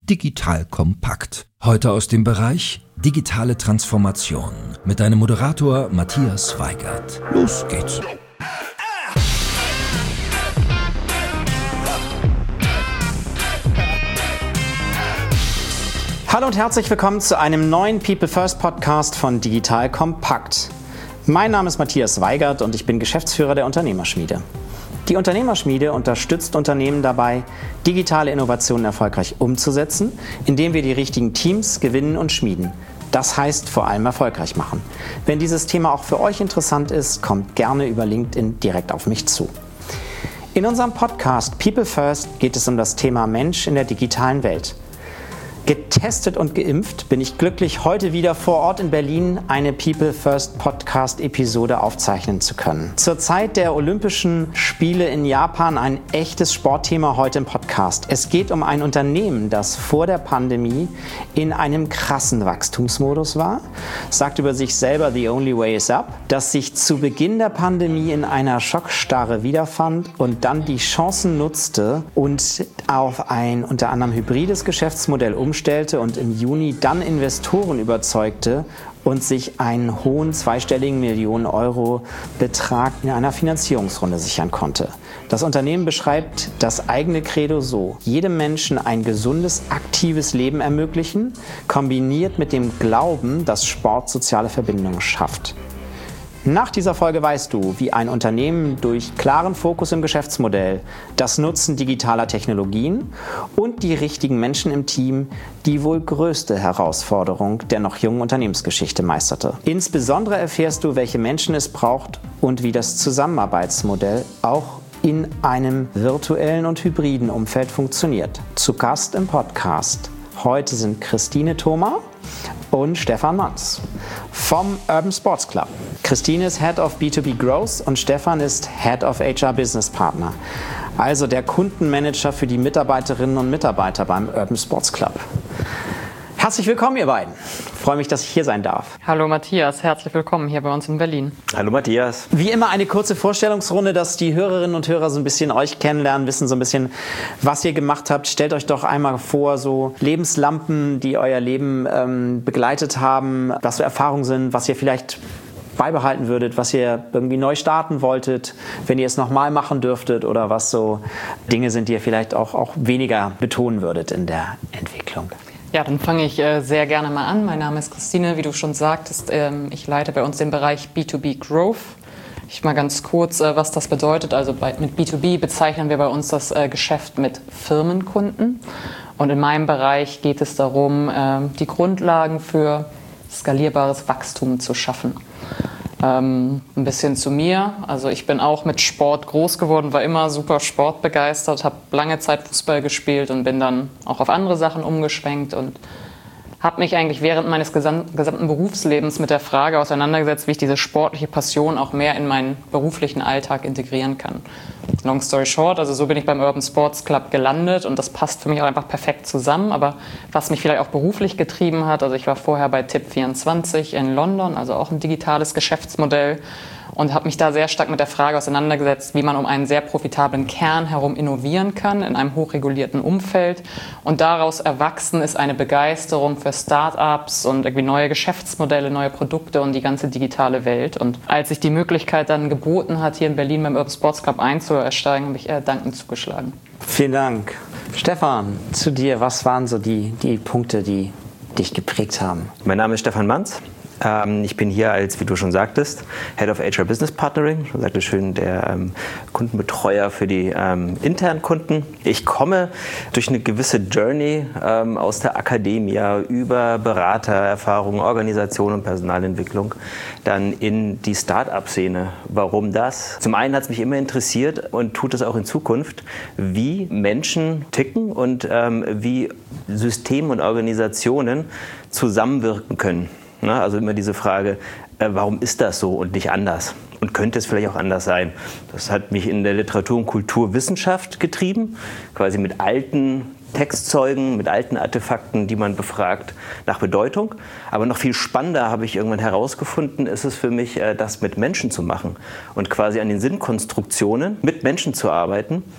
Digital Kompakt. Heute aus dem Bereich digitale Transformation mit deinem Moderator Matthias Weigert. Los geht's. Hallo und herzlich willkommen zu einem neuen People First Podcast von Digital Kompakt. Mein Name ist Matthias Weigert und ich bin Geschäftsführer der Unternehmerschmiede. Die Unternehmerschmiede unterstützt Unternehmen dabei, digitale Innovationen erfolgreich umzusetzen, indem wir die richtigen Teams gewinnen und schmieden. Das heißt vor allem erfolgreich machen. Wenn dieses Thema auch für euch interessant ist, kommt gerne über LinkedIn direkt auf mich zu. In unserem Podcast People First geht es um das Thema Mensch in der digitalen Welt. Getestet und geimpft bin ich glücklich, heute wieder vor Ort in Berlin eine People First Podcast-Episode aufzeichnen zu können. Zur Zeit der Olympischen Spiele in Japan ein echtes Sportthema heute im Podcast. Es geht um ein Unternehmen, das vor der Pandemie in einem krassen Wachstumsmodus war, sagt über sich selber "The only way is up", das sich zu Beginn der Pandemie in einer Schockstarre wiederfand und dann die Chancen nutzte und auf ein unter anderem hybrides Geschäftsmodell umstellte und im Juni dann Investoren überzeugte und sich einen hohen zweistelligen Millionen-Euro-Betrag in einer Finanzierungsrunde sichern konnte. Das Unternehmen beschreibt das eigene Credo so: jedem Menschen ein gesundes, aktives Leben ermöglichen, kombiniert mit dem Glauben, dass Sport soziale Verbindungen schafft. Nach dieser Folge weißt du, wie ein Unternehmen durch klaren Fokus im Geschäftsmodell, das Nutzen digitaler Technologien und die richtigen Menschen im Team die wohl größte Herausforderung der noch jungen Unternehmensgeschichte meisterte. Insbesondere erfährst du, welche Menschen es braucht und wie das Zusammenarbeitsmodell auch in einem virtuellen und hybriden Umfeld funktioniert. Zu Gast im Podcast heute sind Christine Thoma und Stefan Manz vom Urban Sports Club. Christine ist Head of B2B Growth und Stefan ist Head of HR Business Partner, also der Kundenmanager für die Mitarbeiterinnen und Mitarbeiter beim Urban Sports Club. Herzlich willkommen, ihr beiden. Ich freue mich, dass ich hier sein darf. Hallo Matthias, herzlich willkommen hier bei uns in Berlin. Hallo Matthias. Wie immer eine kurze Vorstellungsrunde, dass die Hörerinnen und Hörer so ein bisschen euch kennenlernen, wissen so ein bisschen, was ihr gemacht habt. Stellt euch doch einmal vor, so Lebenslampen, die euer Leben begleitet haben, was so Erfahrungen sind, was ihr vielleicht beibehalten würdet, was ihr irgendwie neu starten wolltet, wenn ihr es nochmal machen dürftet, oder was so Dinge sind, die ihr vielleicht auch weniger betonen würdet in der Entwicklung. Ja, dann fange ich sehr gerne mal an. Mein Name ist Christine, wie du schon sagtest. Ich leite bei uns den Bereich B2B Growth. Ich mal ganz kurz, was das bedeutet. Also mit B2B bezeichnen wir bei uns das Geschäft mit Firmenkunden. Und in meinem Bereich geht es darum, die Grundlagen für skalierbares Wachstum zu schaffen. Ein bisschen zu mir. Also ich bin auch mit Sport groß geworden, war immer super sportbegeistert, habe lange Zeit Fußball gespielt und bin dann auch auf andere Sachen umgeschwenkt und habe mich eigentlich während meines gesamten Berufslebens mit der Frage auseinandergesetzt, wie ich diese sportliche Passion auch mehr in meinen beruflichen Alltag integrieren kann. Long story short, also so bin ich beim Urban Sports Club gelandet und das passt für mich auch einfach perfekt zusammen. Aber was mich vielleicht auch beruflich getrieben hat, also ich war vorher bei Tip24 in London, also auch ein digitales Geschäftsmodell, und habe mich da sehr stark mit der Frage auseinandergesetzt, wie man um einen sehr profitablen Kern herum innovieren kann in einem hochregulierten Umfeld. Und daraus erwachsen ist eine Begeisterung für Start-ups und irgendwie neue Geschäftsmodelle, neue Produkte und die ganze digitale Welt. Und als sich die Möglichkeit dann geboten hat, hier in Berlin beim Urban Sports Club einzusteigen, habe ich dankend zugeschlagen. Vielen Dank. Stefan, zu dir, was waren so die Punkte, die dich geprägt haben? Mein Name ist Stefan Manz. Ich bin hier als, wie du schon sagtest, Head of HR Business Partnering, du sagtest schön, der Kundenbetreuer für die internen Kunden. Ich komme durch eine gewisse Journey aus der Akademie über Beratererfahrung, Organisation und Personalentwicklung dann in die Start-up-Szene. Warum das? Zum einen hat es mich immer interessiert und tut es auch in Zukunft, wie Menschen ticken und wie Systeme und Organisationen zusammenwirken können. Also immer diese Frage, warum ist das so und nicht anders? Und könnte es vielleicht auch anders sein? Das hat mich in der Literatur- und Kulturwissenschaft getrieben, quasi mit alten Textzeugen, mit alten Artefakten, die man befragt, nach Bedeutung. Aber noch viel spannender habe ich irgendwann herausgefunden, ist es für mich, das mit Menschen zu machen und quasi an den Sinnkonstruktionen mit Menschen zu arbeiten.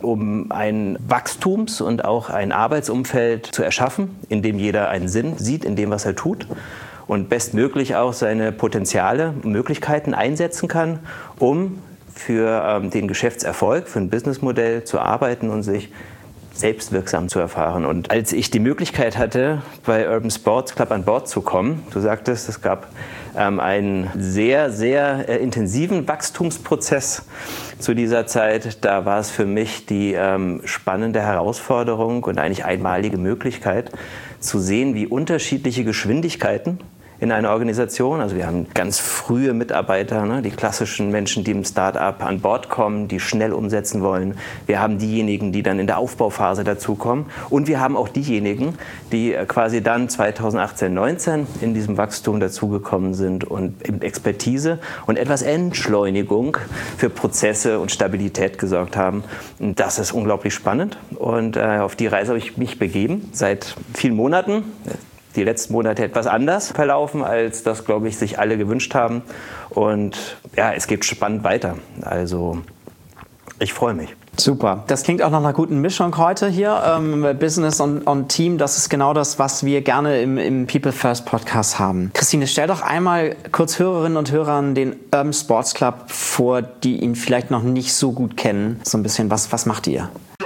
um ein Wachstums- und auch ein Arbeitsumfeld zu erschaffen, in dem jeder einen Sinn sieht in dem, was er tut und bestmöglich auch seine Potenziale und Möglichkeiten einsetzen kann, um für den Geschäftserfolg, für ein Businessmodell zu arbeiten und sich selbstwirksam zu erfahren. Und als ich die Möglichkeit hatte, bei Urban Sports Club an Bord zu kommen, du sagtest, es gab einen sehr, sehr intensiven Wachstumsprozess zu dieser Zeit. Da war es für mich die spannende Herausforderung und eigentlich einmalige Möglichkeit zu sehen, wie unterschiedliche Geschwindigkeiten in einer Organisation. Also wir haben ganz frühe Mitarbeiter, ne, die klassischen Menschen, die im Start-up an Bord kommen, die schnell umsetzen wollen. Wir haben diejenigen, die dann in der Aufbauphase dazukommen. Und wir haben auch diejenigen, die quasi dann 2018, 19 in diesem Wachstum dazugekommen sind und Expertise und etwas Entschleunigung für Prozesse und Stabilität gesorgt haben. Und das ist unglaublich spannend. Und auf die Reise habe ich mich begeben seit vielen Monaten. Die letzten Monate etwas anders verlaufen, als das, glaube ich, sich alle gewünscht haben. Und ja, es geht spannend weiter. Also ich freue mich. Super. Das klingt auch nach einer guten Mischung heute hier. Business und Team, das ist genau das, was wir gerne im People First Podcast haben. Christine, stell doch einmal kurz Hörerinnen und Hörern den Urban Sports Club vor, die ihn vielleicht noch nicht so gut kennen. So ein bisschen, was macht ihr?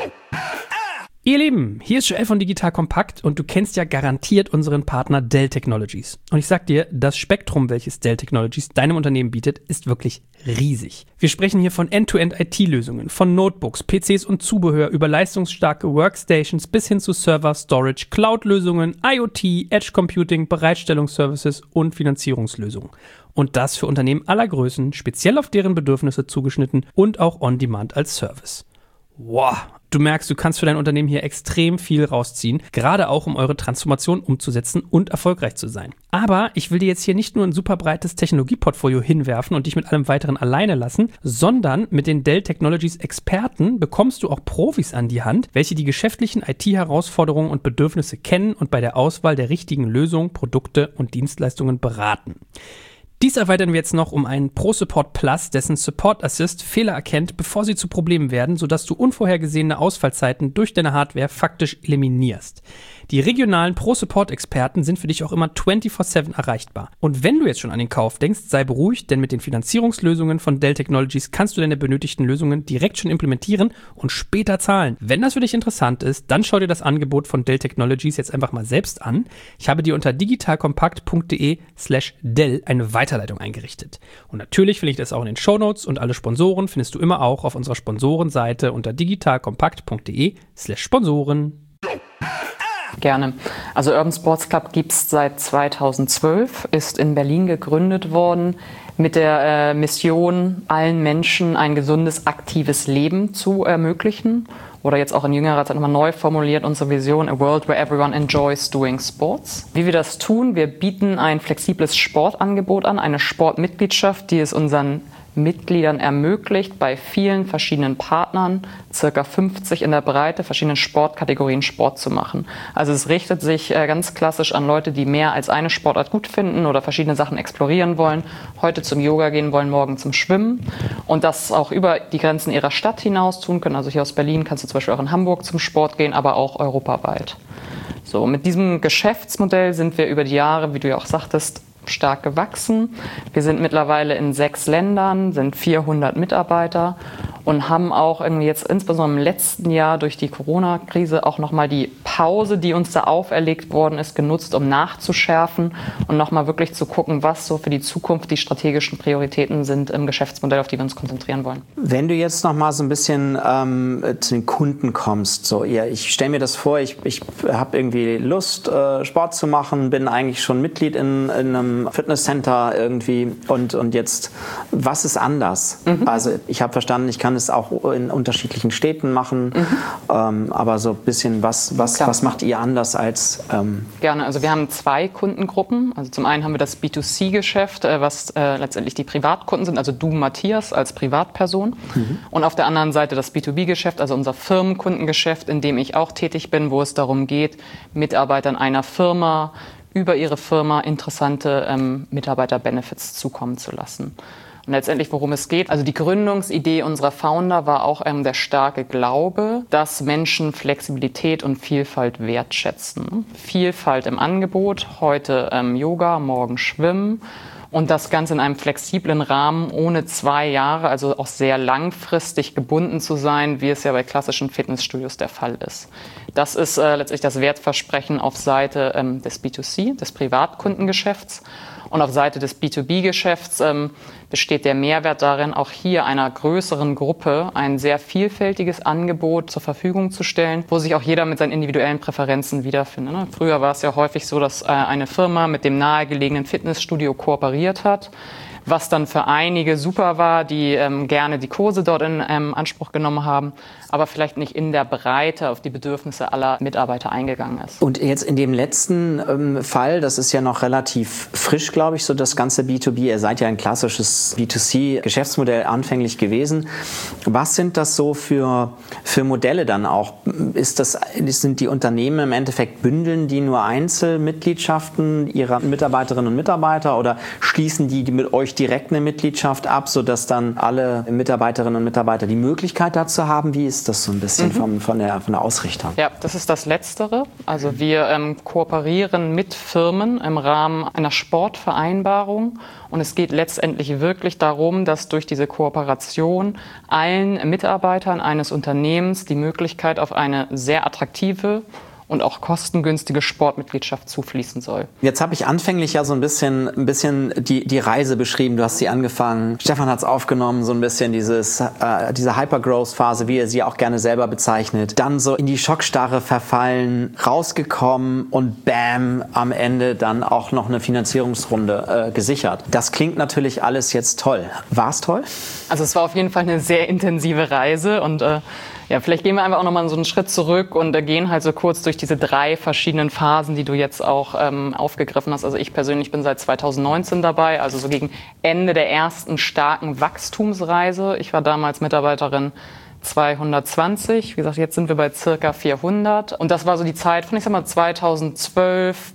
Ihr Lieben, hier ist Joel von Digital Compact und du kennst ja garantiert unseren Partner Dell Technologies. Und ich sag dir, das Spektrum, welches Dell Technologies deinem Unternehmen bietet, ist wirklich riesig. Wir sprechen hier von End-to-End-IT-Lösungen, von Notebooks, PCs und Zubehör über leistungsstarke Workstations bis hin zu Server, Storage, Cloud-Lösungen, IoT, Edge Computing, Bereitstellungsservices und Finanzierungslösungen. Und das für Unternehmen aller Größen, speziell auf deren Bedürfnisse zugeschnitten und auch on-demand als Service. Wow! Du merkst, du kannst für dein Unternehmen hier extrem viel rausziehen, gerade auch um eure Transformation umzusetzen und erfolgreich zu sein. Aber ich will dir jetzt hier nicht nur ein super breites Technologieportfolio hinwerfen und dich mit allem Weiteren alleine lassen, sondern mit den Dell Technologies Experten bekommst du auch Profis an die Hand, welche die geschäftlichen IT-Herausforderungen und Bedürfnisse kennen und bei der Auswahl der richtigen Lösungen, Produkte und Dienstleistungen beraten. Dies erweitern wir jetzt noch um einen ProSupport Plus, dessen Support Assist Fehler erkennt, bevor sie zu Problemen werden, sodass du unvorhergesehene Ausfallzeiten durch deine Hardware faktisch eliminierst. Die regionalen ProSupport-Experten sind für dich auch immer 24/7 erreichbar. Und wenn du jetzt schon an den Kauf denkst, sei beruhigt, denn mit den Finanzierungslösungen von Dell Technologies kannst du deine benötigten Lösungen direkt schon implementieren und später zahlen. Wenn das für dich interessant ist, dann schau dir das Angebot von Dell Technologies jetzt einfach mal selbst an. Ich habe dir unter digitalkompakt.de/Dell eine Weiterleitung eingerichtet. Und natürlich finde ich das auch in den Shownotes und alle Sponsoren findest du immer auch auf unserer Sponsorenseite unter digitalkompakt.de/Sponsoren. Gerne. Also Urban Sports Club gibt es seit 2012, ist in Berlin gegründet worden mit der Mission, allen Menschen ein gesundes, aktives Leben zu ermöglichen. Oder jetzt auch in jüngerer Zeit nochmal neu formuliert, unsere Vision, a world where everyone enjoys doing sports. Wie wir das tun, wir bieten ein flexibles Sportangebot an, eine Sportmitgliedschaft, die es unseren Mitgliedern ermöglicht, bei vielen verschiedenen Partnern, circa 50 in der Breite, verschiedenen Sportkategorien Sport zu machen. Also es richtet sich ganz klassisch an Leute, die mehr als eine Sportart gut finden oder verschiedene Sachen explorieren wollen, heute zum Yoga gehen wollen, morgen zum Schwimmen und das auch über die Grenzen ihrer Stadt hinaus tun können. Also hier aus Berlin kannst du zum Beispiel auch in Hamburg zum Sport gehen, aber auch europaweit. So, mit diesem Geschäftsmodell sind wir über die Jahre, wie du ja auch sagtest, stark gewachsen. Wir sind mittlerweile in 6 Ländern, sind 400 Mitarbeiter und haben auch irgendwie jetzt insbesondere im letzten Jahr durch die Corona-Krise auch nochmal die Pause, die uns da auferlegt worden ist, genutzt, um nachzuschärfen und nochmal wirklich zu gucken, was so für die Zukunft die strategischen Prioritäten sind im Geschäftsmodell, auf die wir uns konzentrieren wollen. Wenn du jetzt nochmal so ein bisschen zu den Kunden kommst, so ich stelle mir das vor, ich habe irgendwie Lust, Sport zu machen, bin eigentlich schon Mitglied in einem Fitnesscenter irgendwie und jetzt, was ist anders? Also ich habe verstanden, ich kann es auch in unterschiedlichen Städten machen, aber so ein bisschen, was macht ihr anders als... Gerne, also wir haben 2 Kundengruppen. Also zum einen haben wir das B2C-Geschäft, was letztendlich die Privatkunden sind, also du, Matthias, als Privatperson. Und auf der anderen Seite das B2B-Geschäft, also unser Firmenkundengeschäft, in dem ich auch tätig bin, wo es darum geht, Mitarbeitern einer Firma über ihre Firma interessante Mitarbeiter-Benefits zukommen zu lassen. Und letztendlich, worum es geht, also die Gründungsidee unserer Founder war auch der starke Glaube, dass Menschen Flexibilität und Vielfalt wertschätzen. Vielfalt im Angebot, heute Yoga, morgen Schwimmen. Und das Ganze in einem flexiblen Rahmen, ohne 2 Jahre, also auch sehr langfristig gebunden zu sein, wie es ja bei klassischen Fitnessstudios der Fall ist. Das ist letztlich das Wertversprechen auf Seite des B2C, des Privatkundengeschäfts. Und auf Seite des B2B-Geschäfts besteht der Mehrwert darin, auch hier einer größeren Gruppe ein sehr vielfältiges Angebot zur Verfügung zu stellen, wo sich auch jeder mit seinen individuellen Präferenzen wiederfindet. Ne? Früher war es ja häufig so, dass eine Firma mit dem nahegelegenen Fitnessstudio kooperiert hat, was dann für einige super war, die gerne die Kurse dort in Anspruch genommen haben, aber vielleicht nicht in der Breite auf die Bedürfnisse aller Mitarbeiter eingegangen ist. Und jetzt in dem letzten Fall, das ist ja noch relativ frisch, glaube ich, so das ganze B2B. Ihr seid ja ein klassisches B2C-Geschäftsmodell anfänglich gewesen. Was sind das so für Modelle dann auch? Sind die Unternehmen im Endeffekt, bündeln die nur Einzelmitgliedschaften ihrer Mitarbeiterinnen und Mitarbeiter oder schließen die mit euch direkt eine Mitgliedschaft ab, sodass dann alle Mitarbeiterinnen und Mitarbeiter die Möglichkeit dazu haben? Wie ist das so ein bisschen von der Ausrichtung? Ja, das ist das Letztere. Also wir kooperieren mit Firmen im Rahmen einer Sportvereinbarung und es geht letztendlich wirklich darum, dass durch diese Kooperation allen Mitarbeitern eines Unternehmens die Möglichkeit auf eine sehr attraktive und auch kostengünstige Sportmitgliedschaft zufließen soll. Jetzt habe ich anfänglich ja so ein bisschen die Reise beschrieben. Du hast sie angefangen. Stefan hat es aufgenommen, so ein bisschen diese Hypergrowth-Phase, wie er sie auch gerne selber bezeichnet. Dann so in die Schockstarre verfallen, rausgekommen und bam, am Ende dann auch noch eine Finanzierungsrunde gesichert. Das klingt natürlich alles jetzt toll. War es toll? Also es war auf jeden Fall eine sehr intensive Reise und ja, vielleicht gehen wir einfach auch nochmal so einen Schritt zurück und gehen halt so kurz durch diese 3 verschiedenen Phasen, die du jetzt auch aufgegriffen hast. Also ich persönlich bin seit 2019 dabei, also so gegen Ende der ersten starken Wachstumsreise. Ich war damals Mitarbeiterin 220. Wie gesagt, jetzt sind wir bei circa 400. Und das war so die Zeit von, 2012,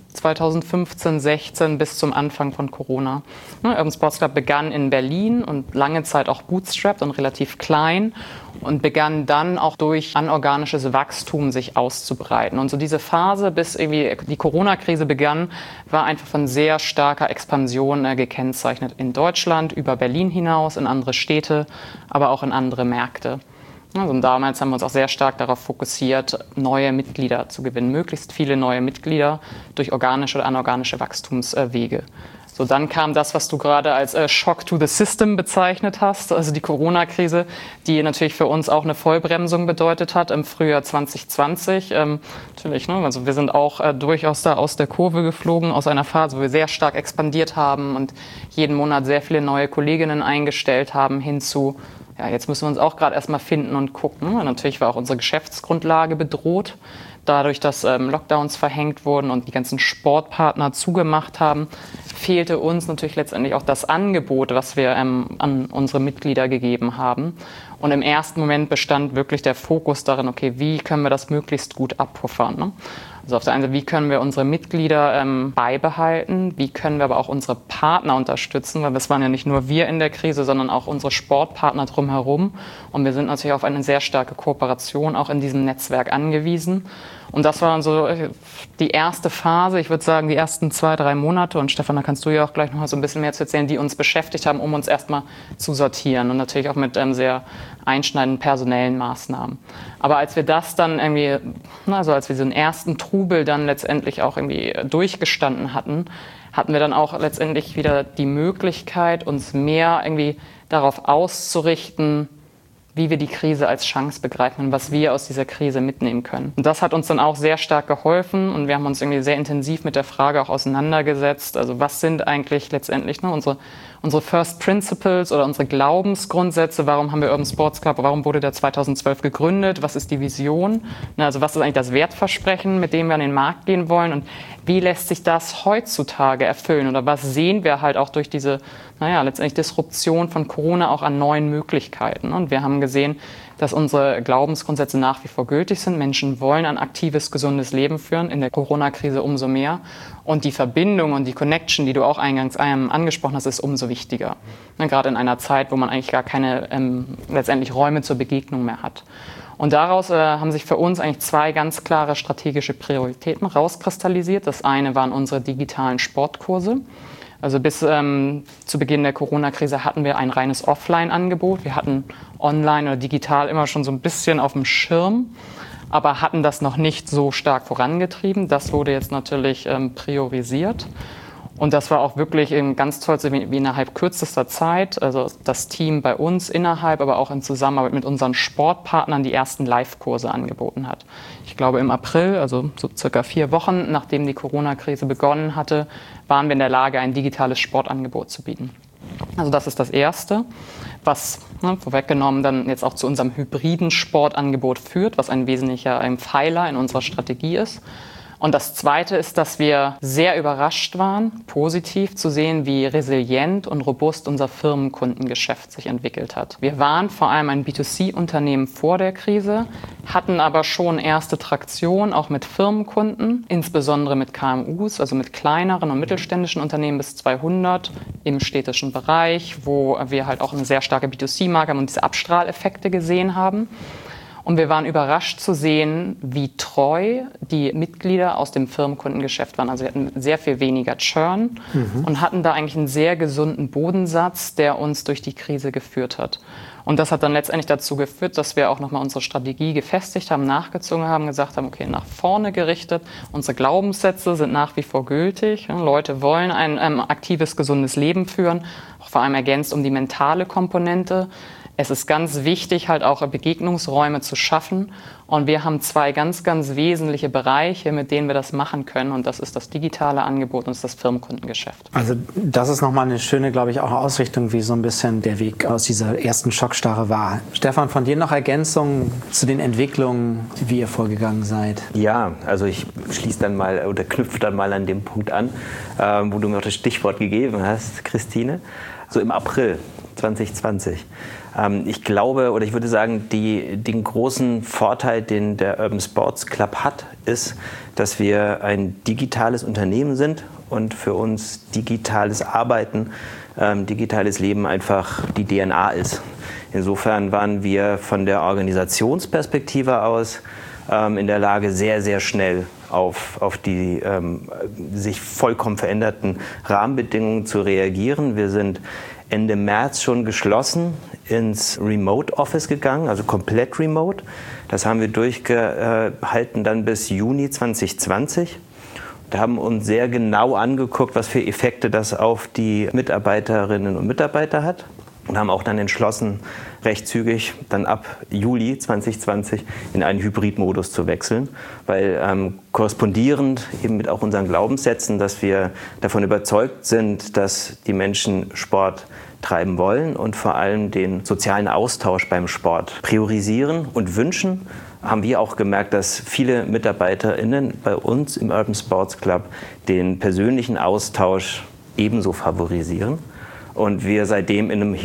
2015, 16 bis zum Anfang von Corona. Urban Sports Club begann in Berlin und lange Zeit auch bootstrapped und relativ klein und begann dann auch durch anorganisches Wachstum sich auszubreiten. Und so diese Phase, bis irgendwie die Corona-Krise begann, war einfach von sehr starker Expansion gekennzeichnet in Deutschland, über Berlin hinaus, in andere Städte, aber auch in andere Märkte. Also damals haben wir uns auch sehr stark darauf fokussiert, neue Mitglieder zu gewinnen, möglichst viele neue Mitglieder durch organische oder anorganische Wachstumswege. So, dann kam das, was du gerade als Shock to the System bezeichnet hast, also die Corona-Krise, die natürlich für uns auch eine Vollbremsung bedeutet hat im Frühjahr 2020. Natürlich, ne? Also wir sind auch durchaus da aus der Kurve geflogen, aus einer Phase, wo wir sehr stark expandiert haben und jeden Monat sehr viele neue Kolleginnen eingestellt haben, hinzu, ja, jetzt müssen wir uns auch gerade erstmal finden und gucken. Und natürlich war auch unsere Geschäftsgrundlage bedroht. Dadurch, dass Lockdowns verhängt wurden und die ganzen Sportpartner zugemacht haben, fehlte uns natürlich letztendlich auch das Angebot, was wir an unsere Mitglieder gegeben haben. Und im ersten Moment bestand wirklich der Fokus darin, okay, wie können wir das möglichst gut abpuffern, ne? Also auf der einen Seite, wie können wir unsere Mitglieder beibehalten, wie können wir aber auch unsere Partner unterstützen, weil es waren ja nicht nur wir in der Krise, sondern auch unsere Sportpartner drumherum. Und wir sind natürlich auf eine sehr starke Kooperation auch in diesem Netzwerk angewiesen. Und das war so die erste Phase, ich würde sagen die ersten 2-3 Monate. Und Stefan, da kannst du ja auch gleich noch mal so ein bisschen mehr zu erzählen, die uns beschäftigt haben, um uns erstmal zu sortieren. Und natürlich auch mit sehr einschneidenden personellen Maßnahmen. Aber als wir das dann irgendwie, also als wir so einen ersten Trubel dann letztendlich auch irgendwie durchgestanden hatten, hatten wir dann auch letztendlich wieder die Möglichkeit, uns mehr irgendwie darauf auszurichten, wie wir die Krise als Chance begreifen und was wir aus dieser Krise mitnehmen können. Und das hat uns dann auch sehr stark geholfen und wir haben uns irgendwie sehr intensiv mit der Frage auch auseinandergesetzt, also was sind eigentlich letztendlich unsere First Principles oder unsere Glaubensgrundsätze, warum haben wir Urban Sports Club, warum wurde der 2012 gegründet, was ist die Vision, also was ist eigentlich das Wertversprechen, mit dem wir an den Markt gehen wollen und wie lässt sich das heutzutage erfüllen oder was sehen wir halt auch durch diese letztendlich Disruption von Corona auch an neuen Möglichkeiten. Und wir haben gesehen, dass unsere Glaubensgrundsätze nach wie vor gültig sind. Menschen wollen ein aktives, gesundes Leben führen, in der Corona-Krise umso mehr. Und die Verbindung und die Connection, die du auch eingangs angesprochen hast, ist umso wichtiger. Gerade in einer Zeit, wo man eigentlich gar keine letztendlich Räume zur Begegnung mehr hat. Und daraus haben sich für uns eigentlich 2 ganz klare strategische Prioritäten rauskristallisiert. Das eine waren unsere digitalen Sportkurse. Also bis zu Beginn der Corona-Krise hatten wir ein reines Offline-Angebot. Wir hatten online oder digital immer schon so ein bisschen auf dem Schirm, aber hatten das noch nicht so stark vorangetrieben. Das wurde jetzt natürlich priorisiert. Und das war auch wirklich ganz toll, so wie innerhalb kürzester Zeit, also das Team bei uns innerhalb, aber auch in Zusammenarbeit mit unseren Sportpartnern die ersten Live-Kurse angeboten hat. Ich glaube im April, also so circa 4 Wochen, nachdem die Corona-Krise begonnen hatte, waren wir in der Lage, ein digitales Sportangebot zu bieten. Also das ist das Erste, was vorweggenommen dann jetzt auch zu unserem hybriden Sportangebot führt, was ein wesentlicher Pfeiler in unserer Strategie ist. Und das Zweite ist, dass wir sehr überrascht waren, positiv zu sehen, wie resilient und robust unser Firmenkundengeschäft sich entwickelt hat. Wir waren vor allem ein B2C-Unternehmen vor der Krise, hatten aber schon erste Traktion, auch mit Firmenkunden, insbesondere mit KMUs, also mit kleineren und mittelständischen Unternehmen bis 200 im städtischen Bereich, wo wir halt auch eine sehr starke B2C-Marke haben und diese Abstrahleffekte gesehen haben. Und wir waren überrascht zu sehen, wie treu die Mitglieder aus dem Firmenkundengeschäft waren. Also wir hatten sehr viel weniger Churn und hatten da eigentlich einen sehr gesunden Bodensatz, der uns durch die Krise geführt hat. Und das hat dann letztendlich dazu geführt, dass wir auch nochmal unsere Strategie gefestigt haben, nachgezogen haben, gesagt haben, okay, nach vorne gerichtet. Unsere Glaubenssätze sind nach wie vor gültig. Leute wollen ein aktives, gesundes Leben führen, auch vor allem ergänzt um die mentale Komponente. Es ist ganz wichtig, halt auch Begegnungsräume zu schaffen. Und wir haben 2 ganz, ganz wesentliche Bereiche, mit denen wir das machen können. Und das ist das digitale Angebot und das Firmenkundengeschäft. Also das ist nochmal eine schöne, glaube ich, auch Ausrichtung, wie so ein bisschen der Weg aus dieser ersten Schockstarre war. Stefan, von dir noch Ergänzungen zu den Entwicklungen, wie ihr vorgegangen seid? Ja, also ich schließe dann mal oder knüpfe dann mal an dem Punkt an, wo du mir auch das Stichwort gegeben hast, Christine. So im April 2020. Ich glaube oder ich würde sagen, den großen Vorteil, den der Urban Sports Club hat, ist, dass wir ein digitales Unternehmen sind und für uns digitales Arbeiten, digitales Leben einfach die DNA ist. Insofern waren wir von der Organisationsperspektive aus in der Lage, sehr, sehr schnell auf die sich vollkommen veränderten Rahmenbedingungen zu reagieren. Wir sind Ende März schon geschlossen ins Remote Office gegangen, also komplett remote. Das haben wir durchgehalten dann bis Juni 2020. Wir haben uns sehr genau angeguckt, was für Effekte das auf die Mitarbeiterinnen und Mitarbeiter hat. Und haben auch dann entschlossen, recht zügig dann ab Juli 2020 in einen Hybridmodus zu wechseln, weil korrespondierend eben mit auch unseren Glaubenssätzen, dass wir davon überzeugt sind, dass die Menschen Sport treiben wollen und vor allem den sozialen Austausch beim Sport priorisieren und wünschen, haben wir auch gemerkt, dass viele MitarbeiterInnen bei uns im Urban Sports Club den persönlichen Austausch ebenso favorisieren. Und wir seitdem in einem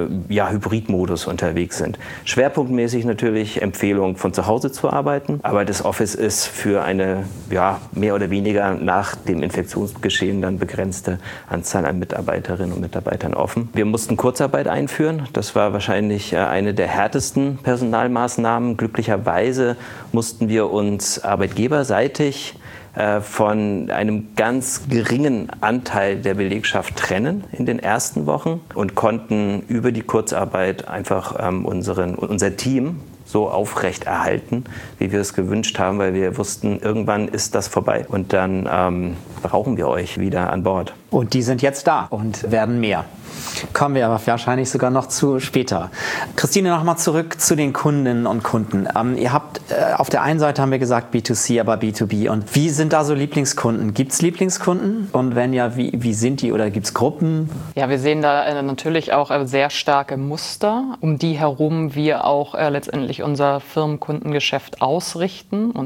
Hybridmodus unterwegs sind. Schwerpunktmäßig natürlich Empfehlung, von zu Hause zu arbeiten. Aber das Office ist für eine mehr oder weniger nach dem Infektionsgeschehen dann begrenzte Anzahl an Mitarbeiterinnen und Mitarbeitern offen. Wir mussten Kurzarbeit einführen. Das war wahrscheinlich eine der härtesten Personalmaßnahmen. Glücklicherweise mussten wir uns arbeitgeberseitig von einem ganz geringen Anteil der Belegschaft trennen in den ersten Wochen und konnten über die Kurzarbeit einfach unser Team so aufrechterhalten, wie wir es gewünscht haben, weil wir wussten, irgendwann ist das vorbei und dann brauchen wir euch wieder an Bord. Und die sind jetzt da und werden mehr. Kommen wir aber wahrscheinlich sogar noch zu später. Christine, nochmal zurück zu den Kundinnen und Kunden. Ihr habt auf der einen Seite haben wir gesagt B2C, aber B2B. Und wie sind da so Lieblingskunden? Gibt es Lieblingskunden? Und wenn ja, wie sind die oder gibt es Gruppen? Ja, wir sehen da natürlich auch sehr starke Muster, um die herum wir auch letztendlich unser Firmenkundengeschäft ausrichten und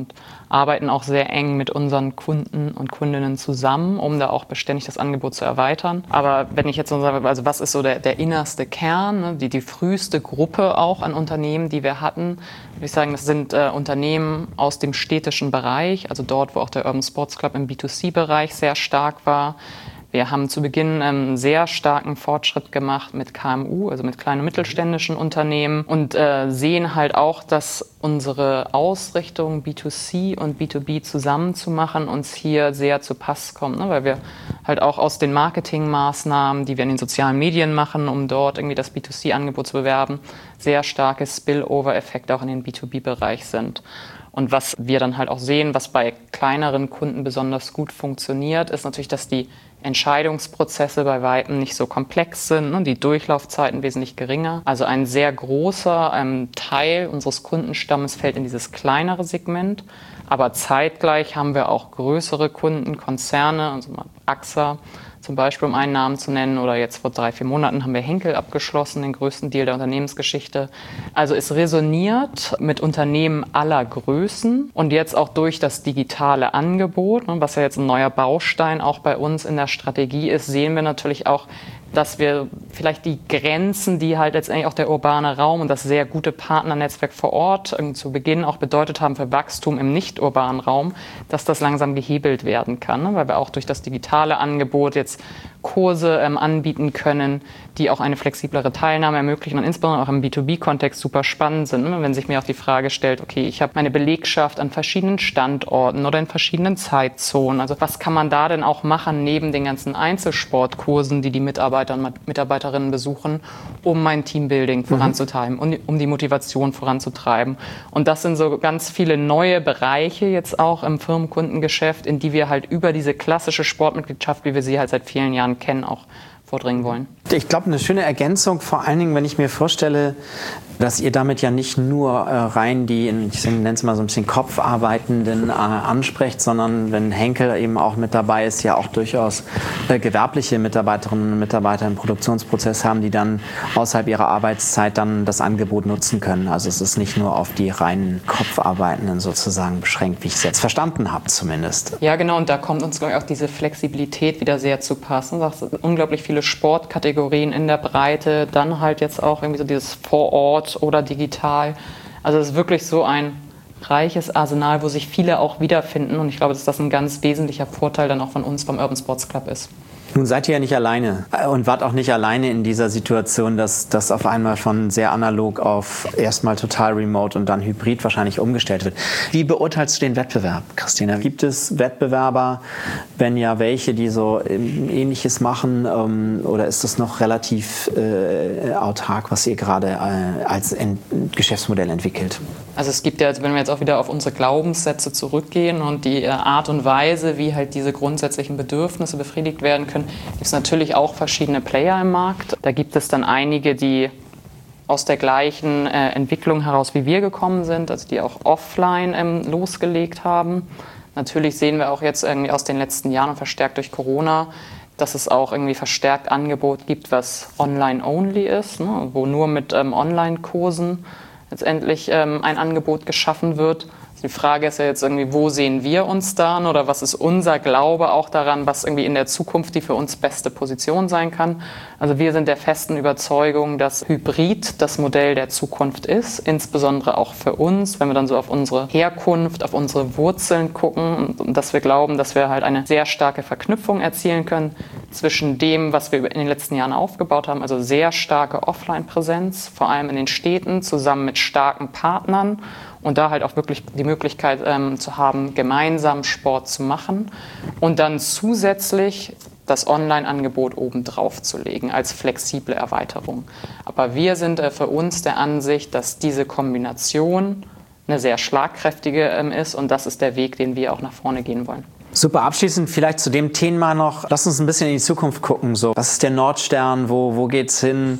arbeiten auch sehr eng mit unseren Kunden und Kundinnen zusammen, um da auch beständig das Angebot zu erweitern. Aber wenn ich jetzt so sage, also was ist so der innerste Kern, ne, die früheste Gruppe auch an Unternehmen, die wir hatten, würde ich sagen, das sind Unternehmen aus dem städtischen Bereich, also dort, wo auch der Urban Sports Club im B2C-Bereich sehr stark war. Wir haben zu Beginn einen sehr starken Fortschritt gemacht mit KMU, also mit kleinen und mittelständischen Unternehmen und sehen halt auch, dass unsere Ausrichtung B2C und B2B zusammenzumachen uns hier sehr zu Pass kommt, ne? Weil wir halt auch aus den Marketingmaßnahmen, die wir in den sozialen Medien machen, um dort irgendwie das B2C-Angebot zu bewerben, sehr starke Spillover-Effekte auch in den B2B-Bereich sind. Und was wir dann halt auch sehen, was bei kleineren Kunden besonders gut funktioniert, ist natürlich, dass die Entscheidungsprozesse bei Weitem nicht so komplex sind, ne? Die Durchlaufzeiten wesentlich geringer. Also ein sehr großer Teil unseres Kundenstammes fällt in dieses kleinere Segment. Aber zeitgleich haben wir auch größere Kunden, Konzerne, also AXA zum Beispiel, um einen Namen zu nennen, oder jetzt vor 3-4 Monaten haben wir Henkel abgeschlossen, den größten Deal der Unternehmensgeschichte. Also es resoniert mit Unternehmen aller Größen und jetzt auch durch das digitale Angebot, was ja jetzt ein neuer Baustein auch bei uns in der Strategie ist, sehen wir natürlich auch, dass wir vielleicht die Grenzen, die halt letztendlich auch der urbane Raum und das sehr gute Partnernetzwerk vor Ort zu Beginn auch bedeutet haben für Wachstum im nicht-urbanen Raum, dass das langsam gehebelt werden kann, ne? Weil wir auch durch das digitale Angebot jetzt Kurse anbieten können, die auch eine flexiblere Teilnahme ermöglichen und insbesondere auch im B2B-Kontext super spannend sind. Ne? Wenn sich mir auch die Frage stellt, okay, ich habe meine Belegschaft an verschiedenen Standorten oder in verschiedenen Zeitzonen. Also was kann man da denn auch machen neben den ganzen Einzelsportkursen, die Mitarbeiter und Mitarbeiterinnen besuchen, um mein Teambuilding voranzutreiben, um die Motivation voranzutreiben. Und das sind so ganz viele neue Bereiche jetzt auch im Firmenkundengeschäft, in die wir halt über diese klassische Sportmitgliedschaft, wie wir sie halt seit vielen Jahren kennen, auch vordringen wollen. Ich glaube, eine schöne Ergänzung, vor allen Dingen, wenn ich mir vorstelle, dass ihr damit ja nicht nur rein die, ich nenne es mal so ein bisschen Kopfarbeitenden ansprecht, sondern wenn Henkel eben auch mit dabei ist, ja auch durchaus gewerbliche Mitarbeiterinnen und Mitarbeiter im Produktionsprozess haben, die dann außerhalb ihrer Arbeitszeit dann das Angebot nutzen können. Also es ist nicht nur auf die reinen Kopfarbeitenden sozusagen beschränkt, wie ich es jetzt verstanden habe zumindest. Ja, genau, und da kommt uns, glaube ich, auch diese Flexibilität wieder sehr zu passen. Es sind unglaublich viele Sportkategorien in der Breite, dann halt jetzt auch irgendwie so dieses Vor-Ort oder digital. Also es ist wirklich so ein reiches Arsenal, wo sich viele auch wiederfinden und ich glaube, dass das ein ganz wesentlicher Vorteil dann auch von uns beim Urban Sports Club ist. Nun seid ihr ja nicht alleine und wart auch nicht alleine in dieser Situation, dass das auf einmal von sehr analog auf erstmal total remote und dann hybrid wahrscheinlich umgestellt wird. Wie beurteilst du den Wettbewerb, Christina? Gibt es Wettbewerber, wenn ja welche, die so Ähnliches machen oder ist das noch relativ autark, was ihr gerade als Geschäftsmodell entwickelt? Also es gibt ja, wenn wir jetzt auch wieder auf unsere Glaubenssätze zurückgehen und die Art und Weise, wie halt diese grundsätzlichen Bedürfnisse befriedigt werden können, gibt es natürlich auch verschiedene Player im Markt. Da gibt es dann einige, die aus der gleichen Entwicklung heraus wie wir gekommen sind, also die auch offline losgelegt haben. Natürlich sehen wir auch jetzt irgendwie aus den letzten Jahren und verstärkt durch Corona, dass es auch irgendwie verstärkt Angebot gibt, was online-only ist, ne, wo nur mit Online-Kursen letztendlich ein Angebot geschaffen wird. Die Frage ist ja jetzt irgendwie, wo sehen wir uns dann oder was ist unser Glaube auch daran, was irgendwie in der Zukunft die für uns beste Position sein kann. Also wir sind der festen Überzeugung, dass Hybrid das Modell der Zukunft ist, insbesondere auch für uns, wenn wir dann so auf unsere Herkunft, auf unsere Wurzeln gucken und dass wir glauben, dass wir halt eine sehr starke Verknüpfung erzielen können zwischen dem, was wir in den letzten Jahren aufgebaut haben, also sehr starke Offline-Präsenz, vor allem in den Städten, zusammen mit starken Partnern und da halt auch wirklich die Möglichkeit zu haben, gemeinsam Sport zu machen und dann zusätzlich das Online-Angebot obendrauf zu legen als flexible Erweiterung. Aber wir sind für uns der Ansicht, dass diese Kombination eine sehr schlagkräftige ist und das ist der Weg, den wir auch nach vorne gehen wollen. Super, abschließend vielleicht zu dem Thema noch, lass uns ein bisschen in die Zukunft gucken. So, was ist der Nordstern, wo geht's hin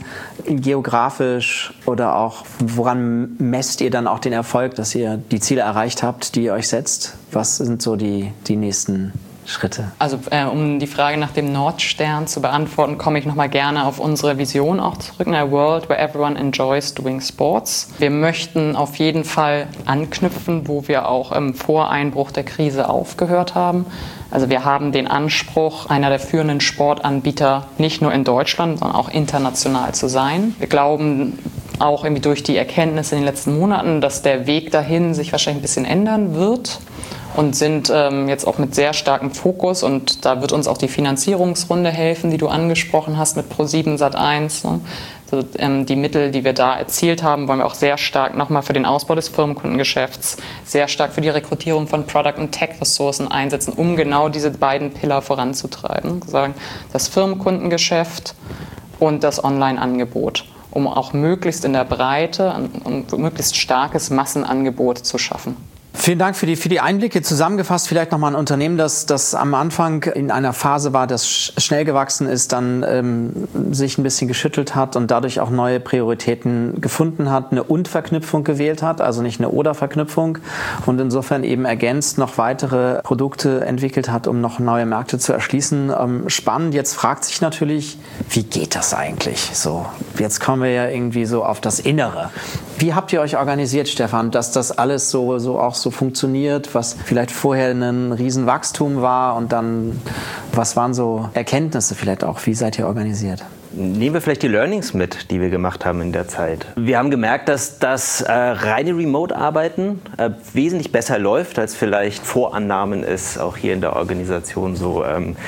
geografisch oder auch woran messt ihr dann auch den Erfolg, dass ihr die Ziele erreicht habt, die ihr euch setzt? Was sind so die nächsten Schritte? Also um die Frage nach dem Nordstern zu beantworten, komme ich nochmal gerne auf unsere Vision auch zurück. A world where everyone enjoys doing sports. Wir möchten auf jeden Fall anknüpfen, wo wir auch vor Einbruch der Krise aufgehört haben. Also wir haben den Anspruch, einer der führenden Sportanbieter nicht nur in Deutschland, sondern auch international zu sein. Wir glauben auch irgendwie durch die Erkenntnisse in den letzten Monaten, dass der Weg dahin sich wahrscheinlich ein bisschen ändern wird. Und sind jetzt auch mit sehr starkem Fokus, und da wird uns auch die Finanzierungsrunde helfen, die du angesprochen hast mit Pro7 Sat.1. Ne? Also, die Mittel, die wir da erzielt haben, wollen wir auch sehr stark nochmal für den Ausbau des Firmenkundengeschäfts, sehr stark für die Rekrutierung von Product- und Tech-Ressourcen einsetzen, um genau diese beiden Pillar voranzutreiben. Sagen, das Firmenkundengeschäft und das Online-Angebot, um auch möglichst in der Breite ein möglichst starkes Massenangebot zu schaffen. Vielen Dank für die Einblicke. Zusammengefasst vielleicht nochmal ein Unternehmen, das am Anfang in einer Phase war, das schnell gewachsen ist, dann sich ein bisschen geschüttelt hat und dadurch auch neue Prioritäten gefunden hat, eine Und-Verknüpfung gewählt hat, also nicht eine Oder-Verknüpfung, und insofern eben ergänzt noch weitere Produkte entwickelt hat, um noch neue Märkte zu erschließen. Spannend. Jetzt fragt sich natürlich, wie geht das eigentlich so? Jetzt kommen wir ja irgendwie so auf das Innere. Wie habt ihr euch organisiert, Stefan, dass das alles so auch so funktioniert, was vielleicht vorher ein Riesenwachstum war, und dann, was waren so Erkenntnisse vielleicht auch? Wie seid ihr organisiert? Nehmen wir vielleicht die Learnings mit, die wir gemacht haben in der Zeit. Wir haben gemerkt, dass das reine Remote-Arbeiten wesentlich besser läuft, als vielleicht Vorannahmen es auch hier in der Organisation so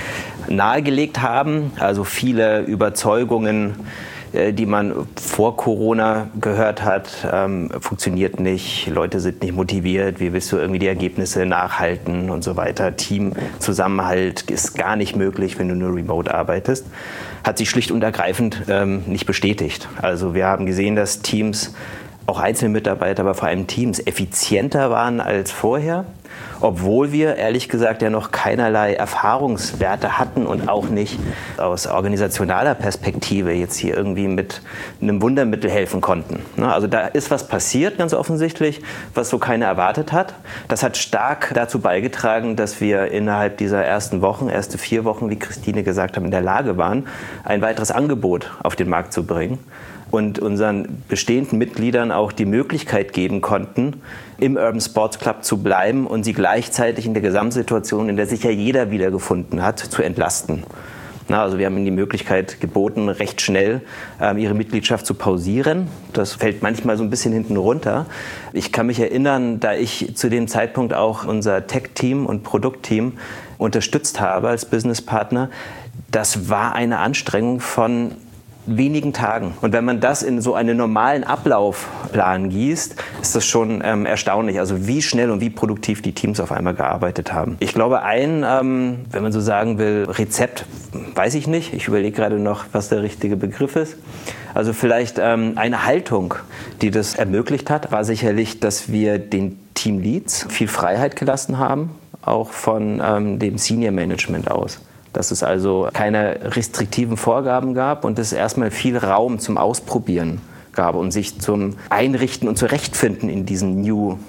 nahegelegt haben. Also viele Überzeugungen, die man vor Corona gehört hat, funktioniert nicht, Leute sind nicht motiviert, wie willst du irgendwie die Ergebnisse nachhalten und so weiter. Teamzusammenhalt ist gar nicht möglich, wenn du nur remote arbeitest. Hat sich schlicht und ergreifend nicht bestätigt. Also wir haben gesehen, dass Teams, auch einzelne Mitarbeiter, aber vor allem Teams, effizienter waren als vorher, obwohl wir ehrlich gesagt ja noch keinerlei Erfahrungswerte hatten und auch nicht aus organisationaler Perspektive jetzt hier irgendwie mit einem Wundermittel helfen konnten. Also da ist was passiert, ganz offensichtlich, was so keiner erwartet hat. Das hat stark dazu beigetragen, dass wir innerhalb dieser ersten 4 Wochen, wie Christine gesagt hat, in der Lage waren, ein weiteres Angebot auf den Markt zu bringen und unseren bestehenden Mitgliedern auch die Möglichkeit geben konnten, im Urban Sports Club zu bleiben und sie gleichzeitig in der Gesamtsituation, in der sich ja jeder wiedergefunden hat, zu entlasten. Also wir haben ihnen die Möglichkeit geboten, recht schnell ihre Mitgliedschaft zu pausieren. Das fällt manchmal so ein bisschen hinten runter. Ich kann mich erinnern, da ich zu dem Zeitpunkt auch unser Tech-Team und Produktteam unterstützt habe als Businesspartner, das war eine Anstrengung von wenigen Tagen. Und wenn man das in so einen normalen Ablaufplan gießt, ist das schon erstaunlich, also wie schnell und wie produktiv die Teams auf einmal gearbeitet haben. Ich glaube, wenn man so sagen will, Rezept, weiß ich nicht. Ich überlege gerade noch, was der richtige Begriff ist. Also vielleicht eine Haltung, die das ermöglicht hat, war sicherlich, dass wir den Teamleads viel Freiheit gelassen haben, auch von dem Senior Management aus. Dass es also keine restriktiven Vorgaben gab und es erstmal viel Raum zum Ausprobieren gab und sich zum Einrichten und Zurechtfinden in diesen New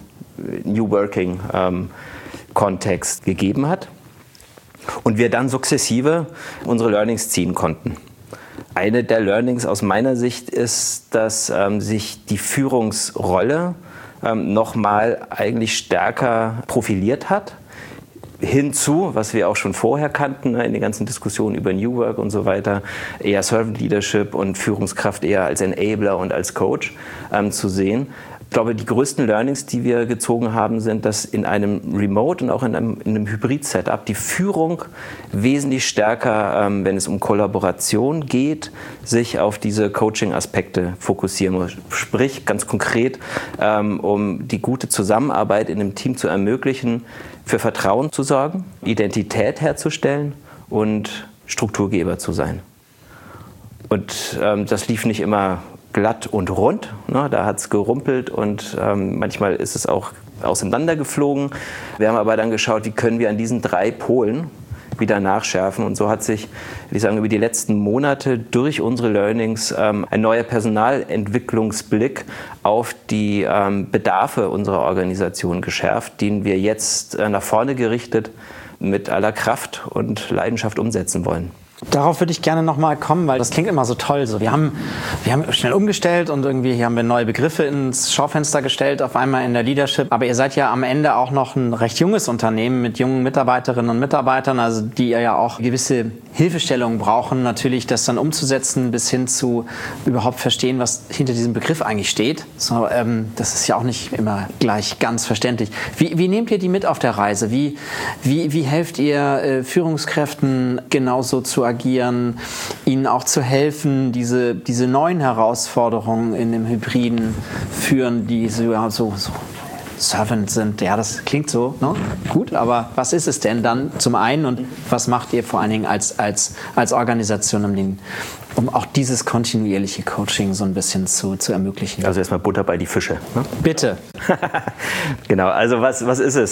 Working Kontext gegeben hat. Und wir dann sukzessive unsere Learnings ziehen konnten. Eine der Learnings aus meiner Sicht ist, dass sich die Führungsrolle nochmal eigentlich stärker profiliert hat. Hinzu, was wir auch schon vorher kannten, in den ganzen Diskussionen über New Work und so weiter, eher Servant Leadership und Führungskraft eher als Enabler und als Coach zu sehen. Ich glaube, die größten Learnings, die wir gezogen haben, sind, dass in einem Remote und auch in einem Hybrid-Setup die Führung wesentlich stärker, wenn es um Kollaboration geht, sich auf diese Coaching-Aspekte fokussieren muss. Sprich, ganz konkret, um die gute Zusammenarbeit in einem Team zu ermöglichen, für Vertrauen zu sorgen, Identität herzustellen und Strukturgeber zu sein. Und das lief nicht immer glatt und rund, ne? Da hat es gerumpelt und manchmal ist es auch auseinandergeflogen. Wir haben aber dann geschaut, wie können wir an diesen 3 Polen wieder nachschärfen, und so hat sich, würde ich sagen, über die letzten Monate durch unsere Learnings ein neuer Personalentwicklungsblick auf die Bedarfe unserer Organisation geschärft, den wir jetzt nach vorne gerichtet mit aller Kraft und Leidenschaft umsetzen wollen. Darauf würde ich gerne nochmal kommen, weil das klingt immer so toll. So, wir haben schnell umgestellt und irgendwie hier haben wir neue Begriffe ins Schaufenster gestellt, auf einmal in der Leadership. Aber ihr seid ja am Ende auch noch ein recht junges Unternehmen mit jungen Mitarbeiterinnen und Mitarbeitern, also die ja auch gewisse Hilfestellungen brauchen, natürlich das dann umzusetzen, bis hin zu überhaupt verstehen, was hinter diesem Begriff eigentlich steht. So, das ist ja auch nicht immer gleich ganz verständlich. Wie nehmt ihr die mit auf der Reise? Wie helft ihr Führungskräften genauso zu agieren, ihnen auch zu helfen, diese neuen Herausforderungen in dem hybriden Führen, die so servant sind? Ja, das klingt so, ne? Gut, aber was ist es denn dann zum einen und was macht ihr vor allen Dingen als Organisation, um auch dieses kontinuierliche Coaching so ein bisschen zu ermöglichen? Also erstmal Butter bei die Fische. Ne? Bitte. Genau, also was ist es?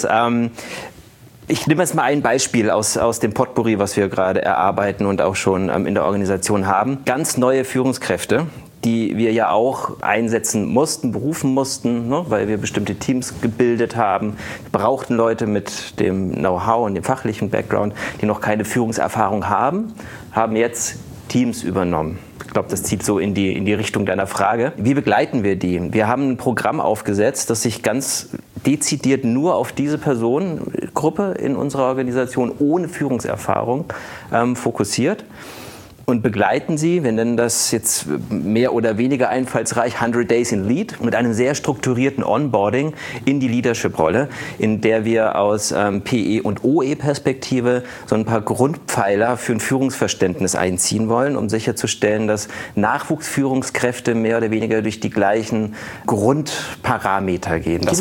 Ich nehme jetzt mal ein Beispiel aus dem Potpourri, was wir gerade erarbeiten und auch schon in der Organisation haben. Ganz neue Führungskräfte, die wir ja auch einsetzen mussten, berufen mussten, ne, weil wir bestimmte Teams gebildet haben. Wir brauchten Leute mit dem Know-how und dem fachlichen Background, die noch keine Führungserfahrung haben jetzt Teams übernommen. Ich glaube, das zieht so in die Richtung deiner Frage. Wie begleiten wir die? Wir haben ein Programm aufgesetzt, das sich ganz dezidiert nur auf diese Personengruppe in unserer Organisation ohne Führungserfahrung fokussiert und begleiten sie, wir nennen das jetzt mehr oder weniger einfallsreich 100 Days in Lead, mit einem sehr strukturierten Onboarding in die Leadership-Rolle, in der wir aus PE- und OE-Perspektive so ein paar Grundpfeiler für ein Führungsverständnis einziehen wollen, um sicherzustellen, dass Nachwuchsführungskräfte mehr oder weniger durch die gleichen Grundparameter gehen. Das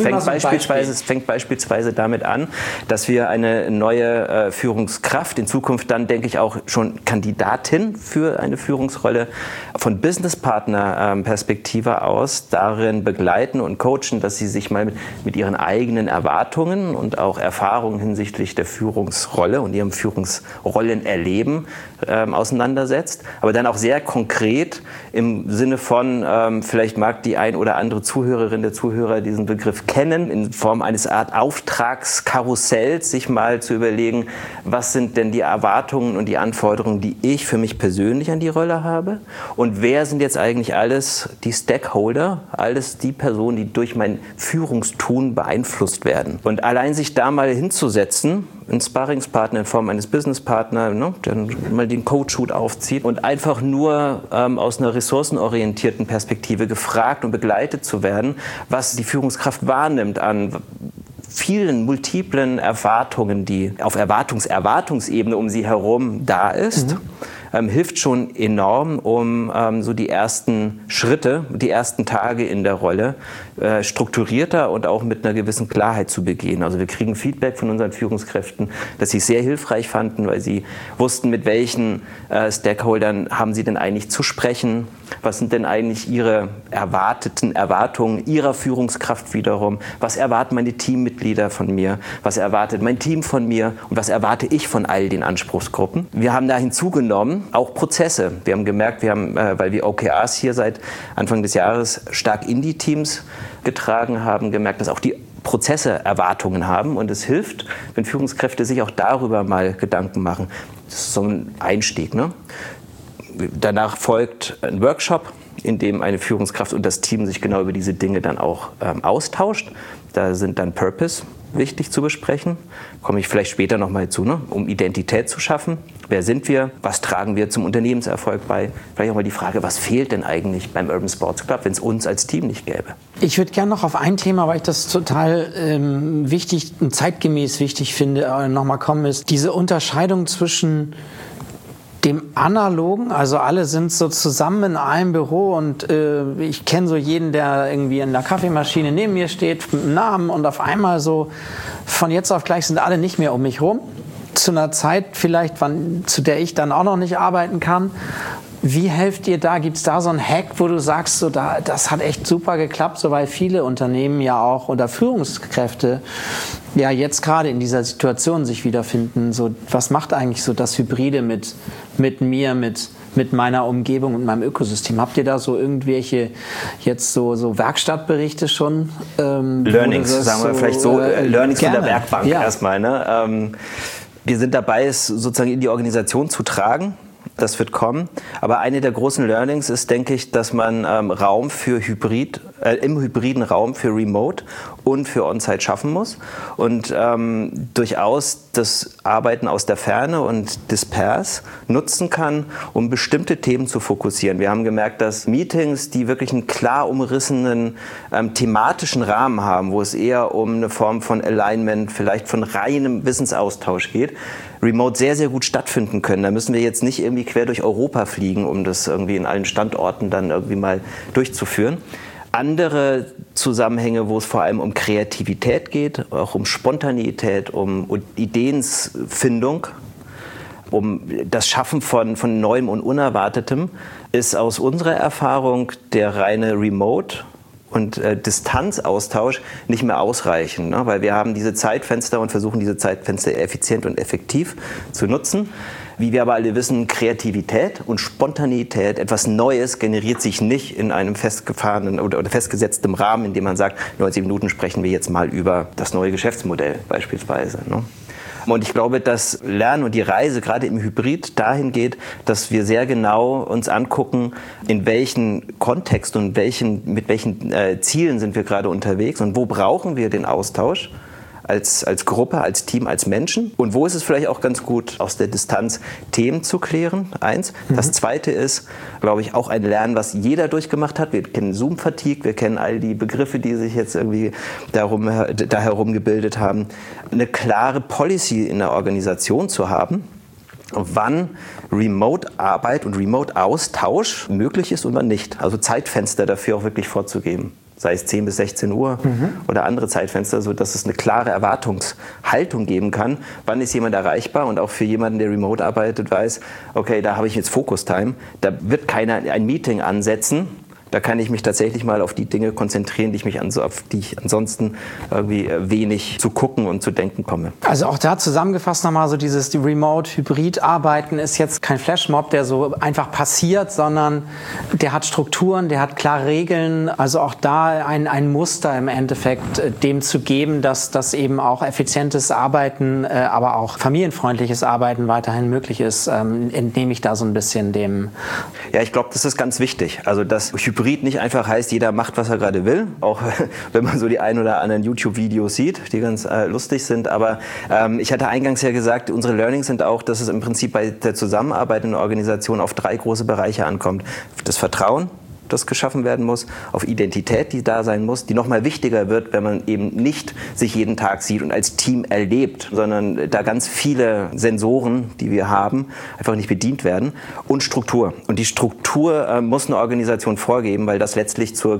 fängt beispielsweise damit an, dass wir eine neue Führungskraft, in Zukunft dann, denke ich, auch schon Kandidatin für eine Führungsrolle von Businesspartner-Perspektive aus darin begleiten und coachen, dass sie sich mal mit ihren eigenen Erwartungen und auch Erfahrungen hinsichtlich der Führungsrolle und ihrem Führungsrollenerleben auseinandersetzt, aber dann auch sehr konkret im Sinne von, vielleicht mag die ein oder andere Zuhörerin, der Zuhörer diesen Begriff kennen, in Form eines Art Auftragskarussells, sich mal zu überlegen, was sind denn die Erwartungen und die Anforderungen, die ich für mich persönlich an die Rolle habe und wer sind jetzt eigentlich alles die Stakeholder, alles die Personen, die durch mein Führungstun beeinflusst werden. Und allein sich da mal hinzusetzen, einen Sparringspartner in Form eines Businesspartners, ne, der mal den Coach-Hut aufzieht und einfach nur aus einer ressourcenorientierten Perspektive gefragt und begleitet zu werden, was die Führungskraft wahrnimmt an vielen multiplen Erwartungen, die auf Erwartungsebene um sie herum da ist, hilft schon enorm, um so die ersten Schritte, die ersten Tage in der Rolle strukturierter und auch mit einer gewissen Klarheit zu begehen. Also wir kriegen Feedback von unseren Führungskräften, dass sie es sehr hilfreich fanden, weil sie wussten, mit welchen Stakeholdern haben sie denn eigentlich zu sprechen, was sind denn eigentlich ihre Erwartungen ihrer Führungskraft wiederum, was erwarten meine Teammitglieder von mir, was erwartet mein Team von mir und was erwarte ich von all den Anspruchsgruppen. Wir haben da hinzugenommen auch Prozesse. Wir haben gemerkt, weil wir OKRs hier seit Anfang des Jahres stark in die Teams getragen haben, gemerkt, dass auch die Prozesse Erwartungen haben und es hilft, wenn Führungskräfte sich auch darüber mal Gedanken machen. Das ist so ein Einstieg, ne? Danach folgt ein Workshop, in dem eine Führungskraft und das Team sich genau über diese Dinge dann auch austauscht. Da sind dann Purpose wichtig zu besprechen, komme ich vielleicht später nochmal zu, ne? Um Identität zu schaffen. Wer sind wir? Was tragen wir zum Unternehmenserfolg bei? Vielleicht auch mal die Frage, was fehlt denn eigentlich beim Urban Sports Club, wenn es uns als Team nicht gäbe? Ich würde gerne noch auf ein Thema, weil ich das total wichtig und zeitgemäß wichtig finde, nochmal kommen, ist diese Unterscheidung zwischen dem Analogen, also alle sind so zusammen in einem Büro und ich kenne so jeden, der irgendwie in der Kaffeemaschine neben mir steht, mit einem Namen und auf einmal so von jetzt auf gleich sind alle nicht mehr um mich rum. Zu einer Zeit vielleicht, zu der ich dann auch noch nicht arbeiten kann. Wie helft ihr da? Gibt es da so einen Hack, wo du sagst, so das hat echt super geklappt, so weil viele Unternehmen ja auch oder Führungskräfte ja jetzt gerade in dieser Situation sich wiederfinden. So, was macht eigentlich so das Hybride mit mir, mit meiner Umgebung und meinem Ökosystem? Habt ihr da so irgendwelche jetzt so Werkstattberichte schon? Learnings, sagen wir vielleicht so, Learnings gerne von der Werkbank erstmal. Ne? Wir sind dabei, es sozusagen in die Organisation zu tragen. Das wird kommen. Aber eine der großen Learnings ist, denke ich, dass man Raum für im hybriden Raum für Remote und für On-Site schaffen muss und durchaus das Arbeiten aus der Ferne und dispers nutzen kann, um bestimmte Themen zu fokussieren. Wir haben gemerkt, dass Meetings, die wirklich einen klar umrissenen thematischen Rahmen haben, wo es eher um eine Form von Alignment, vielleicht von reinem Wissensaustausch geht, remote sehr, sehr gut stattfinden können. Da müssen wir jetzt nicht irgendwie quer durch Europa fliegen, um das irgendwie in allen Standorten dann irgendwie mal durchzuführen. Andere Zusammenhänge, wo es vor allem um Kreativität geht, auch um Spontaneität, um Ideenfindung, um das Schaffen von Neuem und Unerwartetem, ist aus unserer Erfahrung der reine Remote und Distanzaustausch nicht mehr ausreichen, ne? Weil wir haben diese Zeitfenster und versuchen, diese Zeitfenster effizient und effektiv zu nutzen. Wie wir aber alle wissen, Kreativität und Spontaneität, etwas Neues generiert sich nicht in einem festgefahrenen oder festgesetzten Rahmen, in dem man sagt, 90 Minuten sprechen wir jetzt mal über das neue Geschäftsmodell beispielsweise, ne? Und ich glaube, dass Lernen und die Reise gerade im Hybrid dahin geht, dass wir sehr genau uns angucken, in welchen Kontext und mit welchen Zielen sind wir gerade unterwegs und wo brauchen wir den Austausch als Gruppe, als Team, als Menschen. Und wo ist es vielleicht auch ganz gut, aus der Distanz Themen zu klären, eins. Das Zweite ist, glaube ich, auch ein Lernen, was jeder durchgemacht hat. Wir kennen Zoom-Fatigue, wir kennen all die Begriffe, die sich jetzt irgendwie da herum gebildet haben. Eine klare Policy in der Organisation zu haben, wann Remote-Arbeit und Remote-Austausch möglich ist und wann nicht. Also Zeitfenster dafür auch wirklich vorzugeben. Sei es 10 bis 16 Uhr oder andere Zeitfenster, sodass es eine klare Erwartungshaltung geben kann. Wann ist jemand erreichbar? Und auch für jemanden, der remote arbeitet, weiß, okay, da habe ich jetzt Focus-Time. Da wird keiner ein Meeting ansetzen. Da kann ich mich tatsächlich mal auf die Dinge konzentrieren, auf die ich ansonsten irgendwie wenig zu gucken und zu denken komme. Also auch da zusammengefasst nochmal so die Remote-Hybrid-Arbeiten ist jetzt kein Flashmob, der so einfach passiert, sondern der hat Strukturen, der hat klare Regeln. Also auch da ein Muster im Endeffekt dem zu geben, dass eben auch effizientes Arbeiten, aber auch familienfreundliches Arbeiten weiterhin möglich ist, entnehme ich da so ein bisschen dem. Ja, ich glaube, das ist ganz wichtig. Also dass Hybrid nicht einfach heißt, jeder macht, was er gerade will, auch wenn man so die ein oder anderen YouTube-Videos sieht, die ganz lustig sind. Aber ich hatte eingangs ja gesagt, unsere Learnings sind auch, dass es im Prinzip bei der Zusammenarbeit in der Organisation auf 3 große Bereiche ankommt. Das Vertrauen, das geschaffen werden muss, auf Identität, die da sein muss, die nochmal wichtiger wird, wenn man eben nicht sich jeden Tag sieht und als Team erlebt, sondern da ganz viele Sensoren, die wir haben, einfach nicht bedient werden. Und Struktur. Und die Struktur muss eine Organisation vorgeben, weil das letztlich zur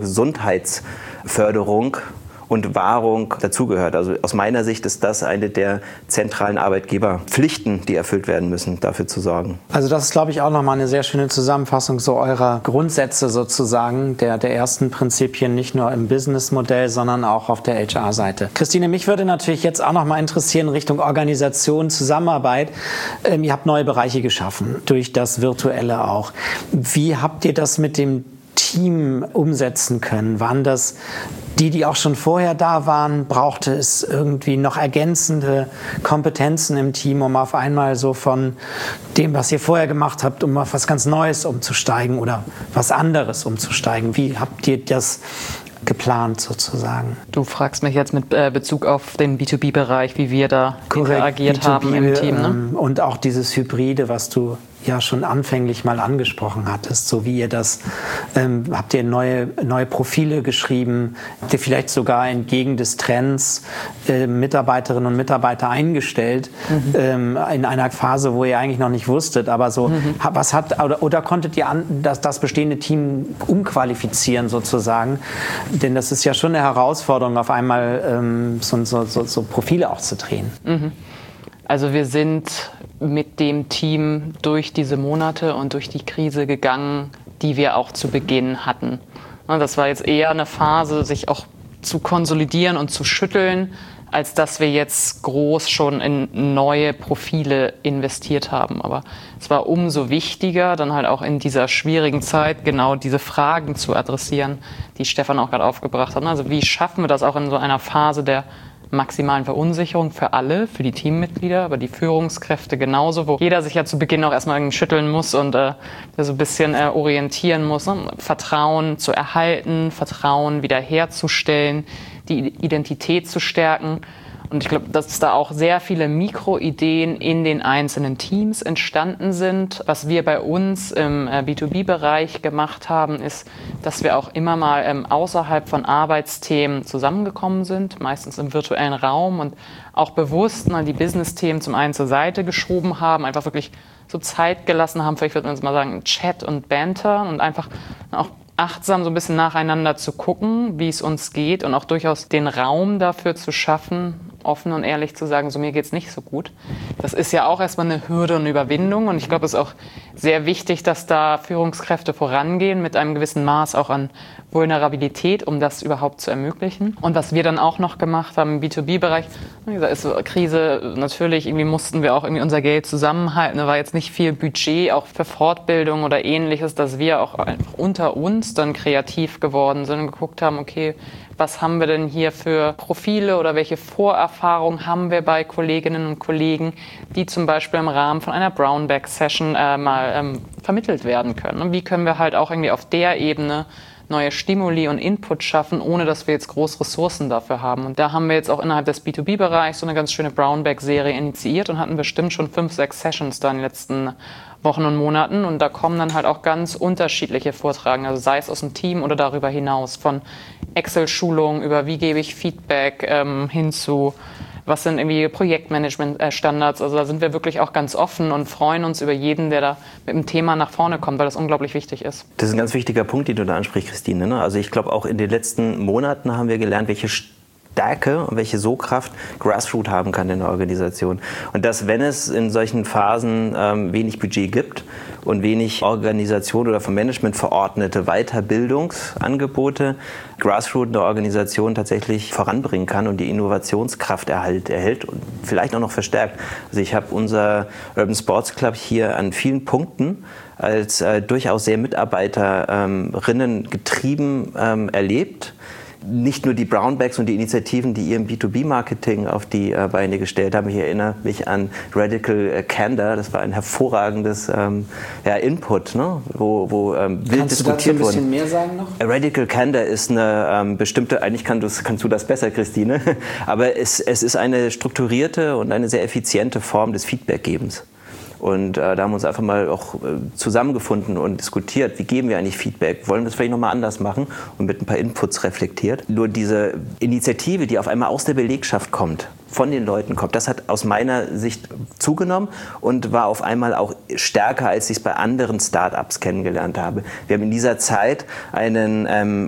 Gesundheitsförderung und Wahrung dazugehört. Also aus meiner Sicht ist das eine der zentralen Arbeitgeberpflichten, die erfüllt werden müssen, dafür zu sorgen. Also das ist, glaube ich, auch nochmal eine sehr schöne Zusammenfassung so eurer Grundsätze sozusagen, der ersten Prinzipien, nicht nur im Businessmodell, sondern auch auf der HR-Seite. Christine, mich würde natürlich jetzt auch nochmal interessieren, Richtung Organisation, Zusammenarbeit. Ihr habt neue Bereiche geschaffen, durch das Virtuelle auch. Wie habt ihr das mit dem Team umsetzen können? Waren das die auch schon vorher da waren? Brauchte es irgendwie noch ergänzende Kompetenzen im Team, um auf einmal so von dem, was ihr vorher gemacht habt, um auf was ganz Neues umzusteigen oder was anderes umzusteigen? Wie habt ihr das geplant sozusagen? Du fragst mich jetzt mit Bezug auf den B2B-Bereich, wie wir da interagiert haben im Team. Ne? Und auch dieses Hybride, was du ja schon anfänglich mal angesprochen hattest, so wie ihr das, habt ihr neue Profile geschrieben, habt ihr vielleicht sogar entgegen des Trends Mitarbeiterinnen und Mitarbeiter eingestellt, in einer Phase, wo ihr eigentlich noch nicht wusstet, aber so, was hat, oder konntet ihr das bestehende Team umqualifizieren sozusagen, denn das ist ja schon eine Herausforderung, auf einmal so Profile auch zu drehen. Also wir sind mit dem Team durch diese Monate und durch die Krise gegangen, die wir auch zu Beginn hatten. Das war jetzt eher eine Phase, sich auch zu konsolidieren und zu schütteln, als dass wir jetzt groß schon in neue Profile investiert haben. Aber es war umso wichtiger, dann halt auch in dieser schwierigen Zeit genau diese Fragen zu adressieren, die Stefan auch gerade aufgebracht hat. Also wie schaffen wir das auch in so einer Phase der maximalen Verunsicherung für alle, für die Teammitglieder, aber die Führungskräfte genauso, wo jeder sich ja zu Beginn auch erstmal schütteln muss und so ein bisschen orientieren muss, ne? Vertrauen zu erhalten, Vertrauen wiederherzustellen, die Identität zu stärken. Und ich glaube, dass da auch sehr viele Mikroideen in den einzelnen Teams entstanden sind. Was wir bei uns im B2B-Bereich gemacht haben, ist, dass wir auch immer mal außerhalb von Arbeitsthemen zusammengekommen sind, meistens im virtuellen Raum und auch bewusst die Business-Themen zum einen zur Seite geschoben haben, einfach wirklich so Zeit gelassen haben, vielleicht würde man jetzt mal sagen, Chat und Banter und einfach auch achtsam so ein bisschen nacheinander zu gucken, wie es uns geht und auch durchaus den Raum dafür zu schaffen, offen und ehrlich zu sagen, so mir geht's nicht so gut. Das ist ja auch erstmal eine Hürde und eine Überwindung und ich glaube, es ist auch sehr wichtig, dass da Führungskräfte vorangehen mit einem gewissen Maß auch an Vulnerabilität, um das überhaupt zu ermöglichen. Und was wir dann auch noch gemacht haben im B2B-Bereich, da ist Krise, natürlich irgendwie mussten wir auch irgendwie unser Geld zusammenhalten, da war jetzt nicht viel Budget, auch für Fortbildung oder ähnliches, dass wir auch einfach unter uns dann kreativ geworden sind und geguckt haben, okay, was haben wir denn hier für Profile oder welche Vorerfahrungen haben wir bei Kolleginnen und Kollegen, die zum Beispiel im Rahmen von einer Brownback-Session mal vermittelt werden können. Und wie können wir halt auch irgendwie auf der Ebene neue Stimuli und Input schaffen, ohne dass wir jetzt groß Ressourcen dafür haben. Und da haben wir jetzt auch innerhalb des B2B-Bereichs so eine ganz schöne Brownback-Serie initiiert und hatten bestimmt schon 5, 6 Sessions da in den letzten Wochen und Monaten. Und da kommen dann halt auch ganz unterschiedliche Vortragende, also sei es aus dem Team oder darüber hinaus, von Excel-Schulungen über wie gebe ich Feedback hin zu was sind irgendwie Projektmanagement-Standards. Also da sind wir wirklich auch ganz offen und freuen uns über jeden, der da mit dem Thema nach vorne kommt, weil das unglaublich wichtig ist. Das ist ein ganz wichtiger Punkt, den du da ansprichst, Christine. Ne? Also ich glaube, auch in den letzten Monaten haben wir gelernt, welche Stärke und welche Sogkraft Grassroot haben kann in der Organisation. Und dass, wenn es in solchen Phasen wenig Budget gibt und wenig Organisation oder vom Management verordnete Weiterbildungsangebote, Grassroot eine Organisation tatsächlich voranbringen kann und die Innovationskraft erhält und vielleicht auch noch verstärkt. Also ich habe unser Urban Sports Club hier an vielen Punkten als durchaus sehr Mitarbeiterinnen getrieben erlebt. Nicht nur die Brownbacks und die Initiativen, die ihr im B2B-Marketing auf die Beine gestellt haben. Ich erinnere mich an Radical Candor, das war ein hervorragendes Input, ne? wo wild diskutiert wurde. Kannst du dazu ein bisschen mehr sagen noch? Radical Candor ist eine bestimmte, eigentlich kannst du das besser, Christine, aber es ist eine strukturierte und eine sehr effiziente Form des Feedbackgebens. Und da haben wir uns einfach mal auch zusammengefunden und diskutiert, wie geben wir eigentlich Feedback, wollen wir das vielleicht nochmal anders machen und mit ein paar Inputs reflektiert. Nur diese Initiative, die auf einmal aus der Belegschaft kommt, von den Leuten kommt, das hat aus meiner Sicht zugenommen und war auf einmal auch stärker, als ich es bei anderen Start-ups kennengelernt habe. Wir haben in dieser Zeit eine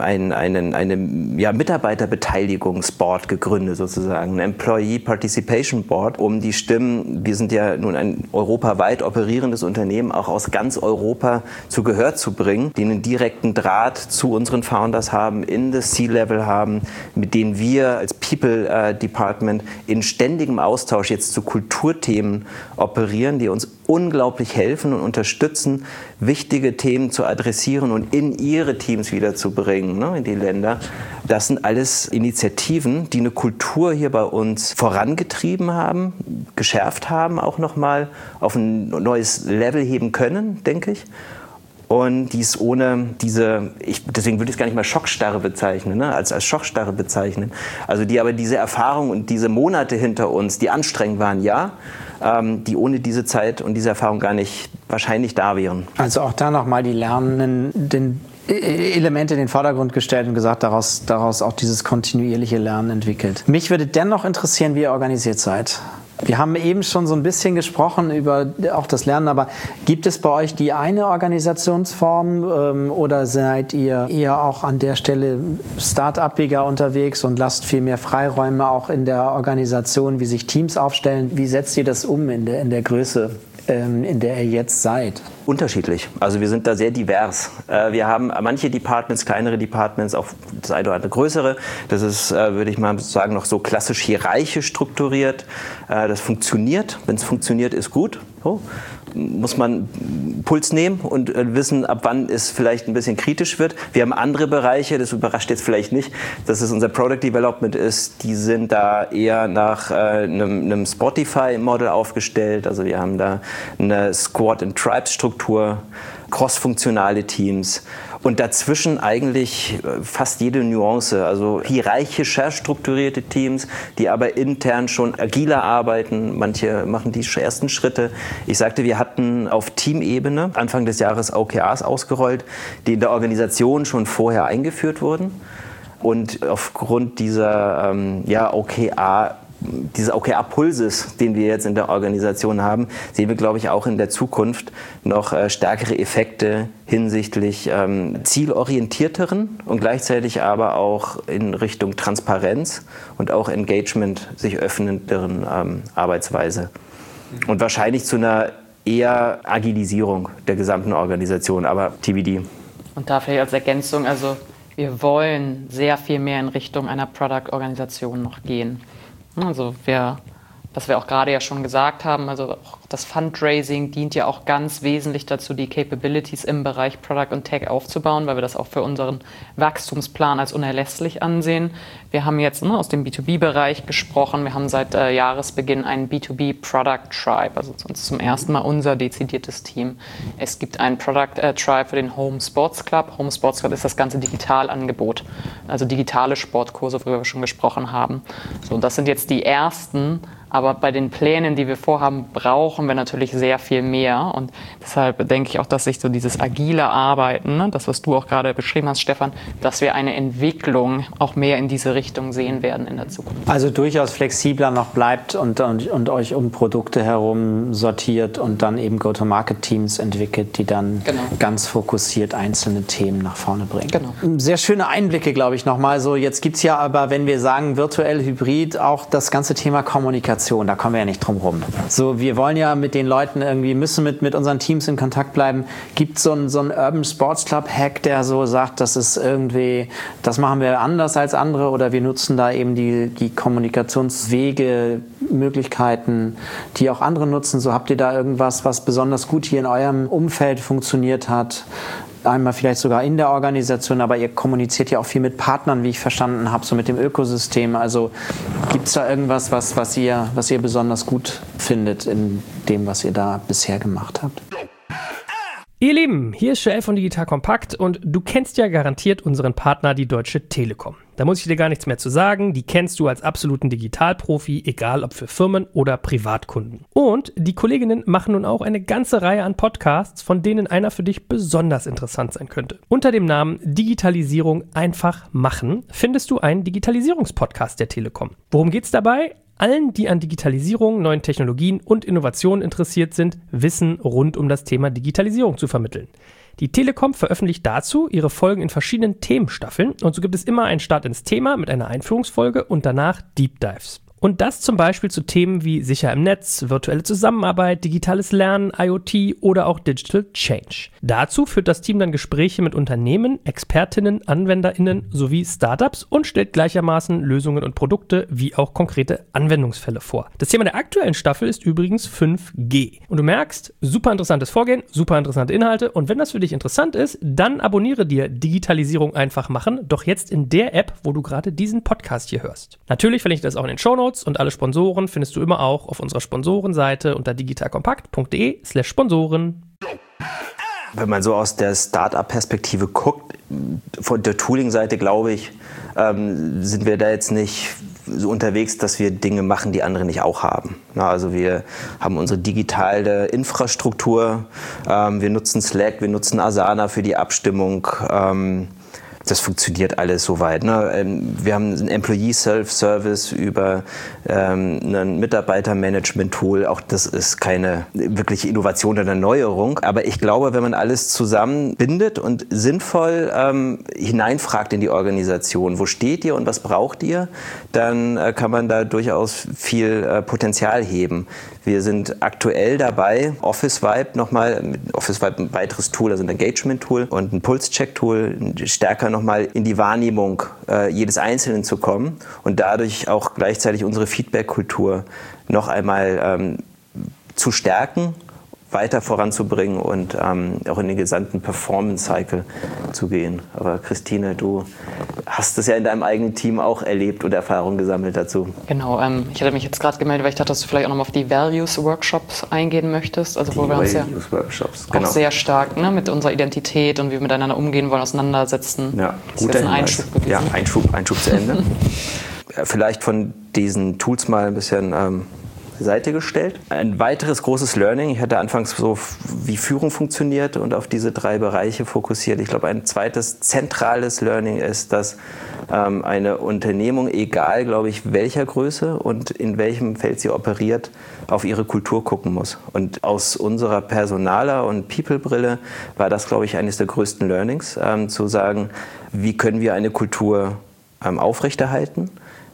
Mitarbeiterbeteiligungsboard gegründet, sozusagen, ein Employee Participation Board, um die Stimmen, wir sind ja nun ein europaweit operierendes Unternehmen, auch aus ganz Europa zu Gehör zu bringen, die einen direkten Draht zu unseren Founders haben, in das C-Level haben, mit denen wir als People Department in ständigem Austausch jetzt zu Kulturthemen operieren, die uns unglaublich helfen und unterstützen, wichtige Themen zu adressieren und in ihre Teams wiederzubringen, ne, in die Länder. Das sind alles Initiativen, die eine Kultur hier bei uns vorangetrieben haben, geschärft haben, auch nochmal auf ein neues Level heben können, denke ich. Und dies ohne deswegen würde ich es gar nicht mal Schockstarre bezeichnen, ne? als Schockstarre bezeichnen. Also die aber diese Erfahrung und diese Monate hinter uns, die anstrengend waren, ja, die ohne diese Zeit und diese Erfahrung gar nicht wahrscheinlich da wären. Also auch da nochmal die Lernenden, Elemente in den Vordergrund gestellt und gesagt, daraus auch dieses kontinuierliche Lernen entwickelt. Mich würde dennoch interessieren, wie ihr organisiert seid. Wir haben eben schon so ein bisschen gesprochen über auch das Lernen, aber gibt es bei euch die eine Organisationsform oder seid ihr eher auch an der Stelle start-upiger unterwegs und lasst viel mehr Freiräume auch in der Organisation, wie sich Teams aufstellen? Wie setzt ihr das um in der Größe, in der ihr jetzt seid? Unterschiedlich. Also wir sind da sehr divers. Wir haben manche Departments, kleinere Departments, auch das eine oder andere größere. Das ist, würde ich mal sagen, noch so klassisch hierarchisch strukturiert. Das funktioniert. Wenn es funktioniert, ist gut. So, muss man Puls nehmen und wissen, ab wann es vielleicht ein bisschen kritisch wird. Wir haben andere Bereiche, das überrascht jetzt vielleicht nicht, dass es unser Product Development ist. Die sind da eher nach einem Spotify-Model aufgestellt. Also wir haben da eine Squad- and Tribes-Struktur, crossfunktionale Teams und dazwischen eigentlich fast jede Nuance, also hierarchischer strukturierte Teams, die aber intern schon agiler arbeiten. Manche machen die ersten Schritte. Ich sagte, wir hatten auf Teamebene Anfang des Jahres OKRs ausgerollt, die in der Organisation schon vorher eingeführt wurden. Und aufgrund dieser dieses OKR-Pulses, den wir jetzt in der Organisation haben, sehen wir, glaube ich, auch in der Zukunft noch stärkere Effekte hinsichtlich zielorientierteren und gleichzeitig aber auch in Richtung Transparenz und auch Engagement sich öffnenderen Arbeitsweise. Und wahrscheinlich zu einer eher Agilisierung der gesamten Organisation, aber TBD. Und da vielleicht als Ergänzung, also wir wollen sehr viel mehr in Richtung einer Product-Organisation noch gehen. Also was wir auch gerade ja schon gesagt haben, also auch das Fundraising dient ja auch ganz wesentlich dazu, die Capabilities im Bereich Product und Tech aufzubauen, weil wir das auch für unseren Wachstumsplan als unerlässlich ansehen. Wir haben jetzt aus dem B2B-Bereich gesprochen, wir haben seit Jahresbeginn einen B2B Product Tribe, also zum ersten Mal unser dezidiertes Team. Es gibt einen Product Tribe für den Home Sports Club. Home Sports Club ist das ganze Digitalangebot, also digitale Sportkurse, worüber wir schon gesprochen haben. So, das sind jetzt die ersten. Aber bei den Plänen, die wir vorhaben, brauchen wir natürlich sehr viel mehr. Und deshalb denke ich auch, dass sich so dieses agile Arbeiten, das, was du auch gerade beschrieben hast, Stefan, dass wir eine Entwicklung auch mehr in diese Richtung sehen werden in der Zukunft. Also durchaus flexibler noch bleibt und euch um Produkte herum sortiert und dann eben Go-to-Market-Teams entwickelt, die dann ganz fokussiert einzelne Themen nach vorne bringen. Genau. Sehr schöne Einblicke, glaube ich, nochmal. So, jetzt gibt es ja aber, wenn wir sagen virtuell, hybrid, auch das ganze Thema Kommunikation. Da kommen wir ja nicht drum rum. So, wir wollen ja mit den Leuten irgendwie, müssen mit unseren Teams in Kontakt bleiben. Gibt es so einen Urban Sports Club Hack, der so sagt, das ist irgendwie, das machen wir anders als andere oder wir nutzen da eben die Kommunikationswege, Möglichkeiten, die auch andere nutzen. So, habt ihr da irgendwas, was besonders gut hier in eurem Umfeld funktioniert hat? Einmal vielleicht sogar in der Organisation, aber ihr kommuniziert ja auch viel mit Partnern, wie ich verstanden habe, so mit dem Ökosystem. Also gibt es da irgendwas, was ihr besonders gut findet in dem, was ihr da bisher gemacht habt? Ihr Lieben, hier ist Joel von Digital Compact und du kennst ja garantiert unseren Partner, die Deutsche Telekom. Da muss ich dir gar nichts mehr zu sagen, die kennst du als absoluten Digitalprofi, egal ob für Firmen oder Privatkunden. Und die Kolleginnen machen nun auch eine ganze Reihe an Podcasts, von denen einer für dich besonders interessant sein könnte. Unter dem Namen Digitalisierung einfach machen findest du einen Digitalisierungspodcast der Telekom. Worum geht's dabei? Allen, die an Digitalisierung, neuen Technologien und Innovationen interessiert sind, Wissen rund um das Thema Digitalisierung zu vermitteln. Die Telekom veröffentlicht dazu ihre Folgen in verschiedenen Themenstaffeln und so gibt es immer einen Start ins Thema mit einer Einführungsfolge und danach Deep Dives. Und das zum Beispiel zu Themen wie sicher im Netz, virtuelle Zusammenarbeit, digitales Lernen, IoT oder auch Digital Change. Dazu führt das Team dann Gespräche mit Unternehmen, Expertinnen, AnwenderInnen sowie Startups und stellt gleichermaßen Lösungen und Produkte wie auch konkrete Anwendungsfälle vor. Das Thema der aktuellen Staffel ist übrigens 5G. Und du merkst, super interessantes Vorgehen, super interessante Inhalte und wenn das für dich interessant ist, dann abonniere dir Digitalisierung einfach machen, doch jetzt in der App, wo du gerade diesen Podcast hier hörst. Natürlich verlinke ich das auch in den Shownotes und alle Sponsoren findest du immer auch auf unserer Sponsorenseite unter digitalkompakt.de/Sponsoren. Wenn man so aus der Start-up-Perspektive guckt, von der Tooling-Seite, glaube ich, sind wir da jetzt nicht so unterwegs, dass wir Dinge machen, die andere nicht auch haben. Also wir haben unsere digitale Infrastruktur, wir nutzen Slack, wir nutzen Asana für die Abstimmung. Das funktioniert alles soweit. Ne? Wir haben ein Employee Self-Service über ein Mitarbeitermanagement-Tool. Auch das ist keine wirkliche Innovation oder Neuerung. Aber ich glaube, wenn man alles zusammenbindet und sinnvoll hineinfragt in die Organisation, wo steht ihr und was braucht ihr, dann kann man da durchaus viel Potenzial heben. Wir sind aktuell dabei, Office Vibe ein weiteres Tool, also ein Engagement-Tool und ein Pulse-Check-Tool, stärker nochmal in die Wahrnehmung jedes Einzelnen zu kommen und dadurch auch gleichzeitig unsere Feedback-Kultur noch einmal zu stärken weiter voranzubringen und auch in den gesamten Performance-Cycle zu gehen. Aber Christine, du hast das ja in deinem eigenen Team auch erlebt und Erfahrungen gesammelt dazu. Genau, ich hatte mich jetzt gerade gemeldet, weil ich dachte, dass du vielleicht auch nochmal auf die Values-Workshops eingehen möchtest. Also wo wir uns ja auch sehr stark mit unserer Identität und wie wir miteinander umgehen wollen, auseinandersetzen. Ja, guter Hinweis. Ja, Einschub zu Ende. Vielleicht von diesen Tools mal ein bisschen Seite gestellt. Ein weiteres großes Learning, ich hatte anfangs so, wie Führung funktioniert und auf diese 3 Bereiche fokussiert. Ich glaube, ein zweites zentrales Learning ist, dass eine Unternehmung, egal, glaube ich, welcher Größe und in welchem Feld sie operiert, auf ihre Kultur gucken muss. Und aus unserer Personaler- und People-Brille war das, glaube ich, eines der größten Learnings, zu sagen, wie können wir eine Kultur aufrechterhalten,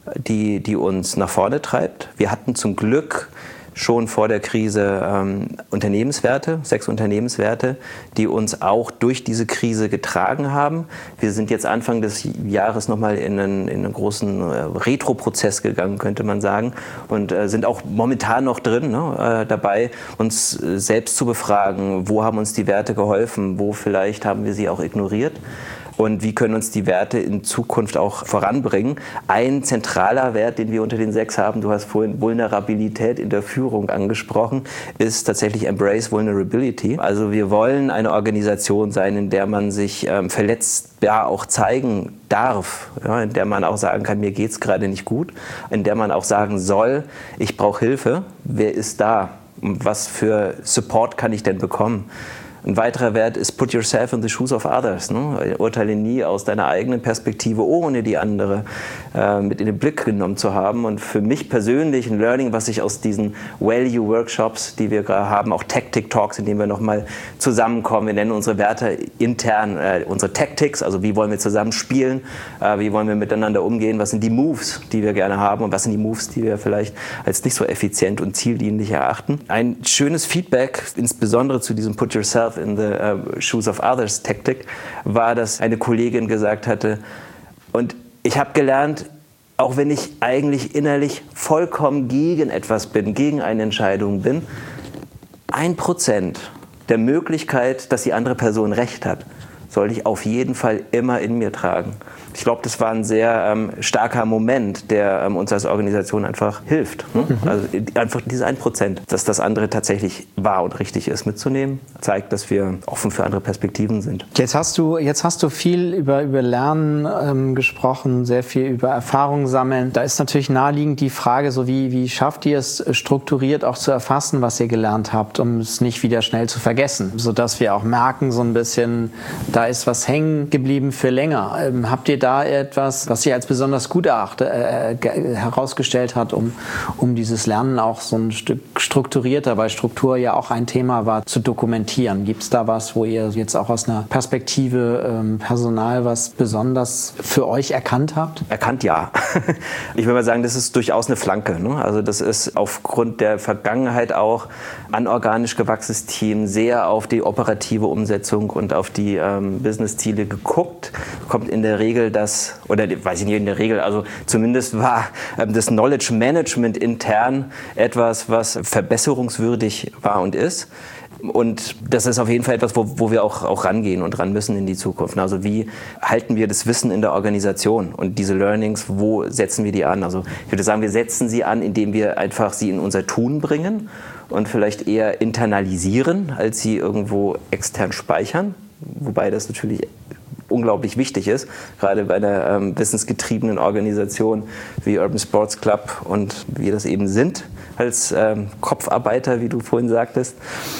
die uns nach vorne treibt. Wir hatten zum Glück schon vor der Krise Unternehmenswerte, 6 Unternehmenswerte, die uns auch durch diese Krise getragen haben. Wir sind jetzt Anfang des Jahres nochmal in einen großen Retro-Prozess gegangen, könnte man sagen, und sind auch momentan noch drin, dabei, uns selbst zu befragen, wo haben uns die Werte geholfen, wo vielleicht haben wir sie auch ignoriert. Und wie können uns die Werte in Zukunft auch voranbringen? Ein zentraler Wert, den wir unter den 6 haben, du hast vorhin Vulnerabilität in der Führung angesprochen, ist tatsächlich Embrace Vulnerability. Also wir wollen eine Organisation sein, in der man sich verletzbar auch zeigen darf, in der man auch sagen kann, mir geht's gerade nicht gut, in der man auch sagen soll, ich brauche Hilfe, wer ist da? Was für Support kann ich denn bekommen? Ein weiterer Wert ist put yourself in the shoes of others. Urteile nie aus deiner eigenen Perspektive, ohne die andere mit in den Blick genommen zu haben. Und für mich persönlich ein Learning, was ich aus diesen Value-Workshops, die wir gerade haben, auch Tactic-Talks, in denen wir nochmal zusammenkommen. Wir nennen unsere Werte intern unsere Tactics, also wie wollen wir zusammen spielen, wie wollen wir miteinander umgehen, was sind die Moves, die wir gerne haben und was sind die Moves, die wir vielleicht als nicht so effizient und zieldienlich erachten. Ein schönes Feedback, insbesondere zu diesem Put yourself in the shoes of others Taktik, war, dass eine Kollegin gesagt hatte, und ich habe gelernt, auch wenn ich eigentlich innerlich vollkommen gegen etwas bin, gegen eine Entscheidung bin, 1% der Möglichkeit, dass die andere Person recht hat, sollte ich auf jeden Fall immer in mir tragen. Ich glaube, das war ein sehr starker Moment, der uns als Organisation einfach hilft. Also einfach diese 1%, dass das andere tatsächlich wahr und richtig ist, mitzunehmen, zeigt, dass wir offen für andere Perspektiven sind. Jetzt hast du viel über Lernen gesprochen, sehr viel über Erfahrung sammeln. Da ist natürlich naheliegend die Frage, so wie schafft ihr es, strukturiert auch zu erfassen, was ihr gelernt habt, um es nicht wieder schnell zu vergessen, sodass wir auch merken, so ein bisschen, da ist was hängen geblieben für länger. Habt ihr da etwas, was sich als besonders gut herausgestellt hat, um dieses Lernen auch so ein Stück strukturierter, weil Struktur ja auch ein Thema war, zu dokumentieren? Gibt es da was, wo ihr jetzt auch aus einer Perspektive Personal was besonders für euch erkannt habt? Erkannt, ja. Ich würde mal sagen, das ist durchaus eine Flanke. Also das ist aufgrund der Vergangenheit auch anorganisch gewachsenes Team sehr auf die operative Umsetzung und auf die Business-Ziele geguckt. Kommt in der Regel weiß ich nicht in der Regel, also zumindest war das Knowledge Management intern etwas, was verbesserungswürdig war und ist. Und das ist auf jeden Fall etwas, wo wir auch rangehen und ran müssen in die Zukunft. Also wie halten wir das Wissen in der Organisation und diese Learnings, wo setzen wir die an? Also ich würde sagen, wir setzen sie an, indem wir einfach sie in unser Tun bringen und vielleicht eher internalisieren, als sie irgendwo extern speichern. Wobei das natürlich unglaublich wichtig ist, gerade bei einer wissensgetriebenen Organisation wie Urban Sports Club und wir das eben sind, als Kopfarbeiter, wie du vorhin sagtest.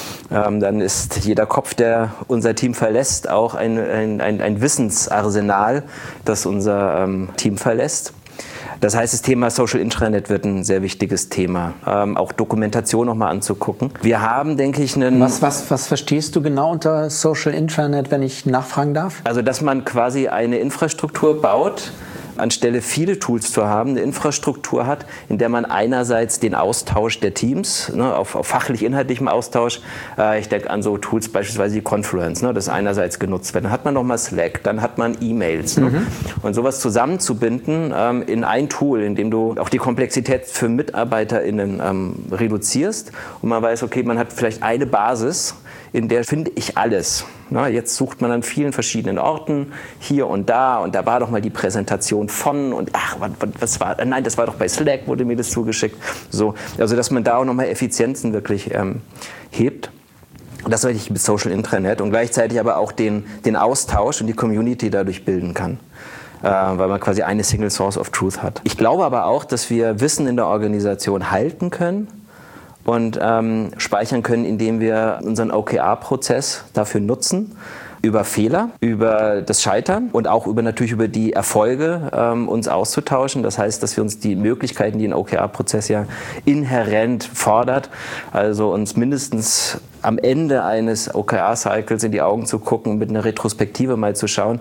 Dann ist jeder Kopf, der unser Team verlässt, auch ein Wissensarsenal, das unser Team verlässt. Das heißt, das Thema Social Intranet wird ein sehr wichtiges Thema. Auch Dokumentation nochmal anzugucken. Wir haben, denke ich, Was verstehst du genau unter Social Intranet, wenn ich nachfragen darf? Also, dass man quasi eine Infrastruktur baut, anstelle viele Tools zu haben, eine Infrastruktur hat, in der man einerseits den Austausch der Teams, auf fachlich-inhaltlichem Austausch, ich denke an so Tools beispielsweise wie Confluence, das einerseits genutzt wird. Dann hat man nochmal Slack, dann hat man E-Mails. Und sowas zusammenzubinden in ein Tool, in dem du auch die Komplexität für MitarbeiterInnen reduzierst und man weiß, okay, man hat vielleicht eine Basis, in der finde ich alles. Jetzt sucht man an vielen verschiedenen Orten, hier und da war doch mal die Präsentation von und was war, nein, das war doch bei Slack, wurde mir das zugeschickt. So, also dass man da auch nochmal Effizienzen wirklich hebt. Das war ich mit Social Intranet und gleichzeitig aber auch den Austausch und die Community dadurch bilden kann. Weil man quasi eine Single Source of Truth hat. Ich glaube aber auch, dass wir Wissen in der Organisation halten können und speichern können, indem wir unseren OKR-Prozess dafür nutzen, über Fehler, über das Scheitern und auch natürlich über die Erfolge uns auszutauschen. Das heißt, dass wir uns die Möglichkeiten, die ein OKR-Prozess ja inhärent fordert, also uns mindestens am Ende eines OKR-Cycles in die Augen zu gucken, mit einer Retrospektive mal zu schauen,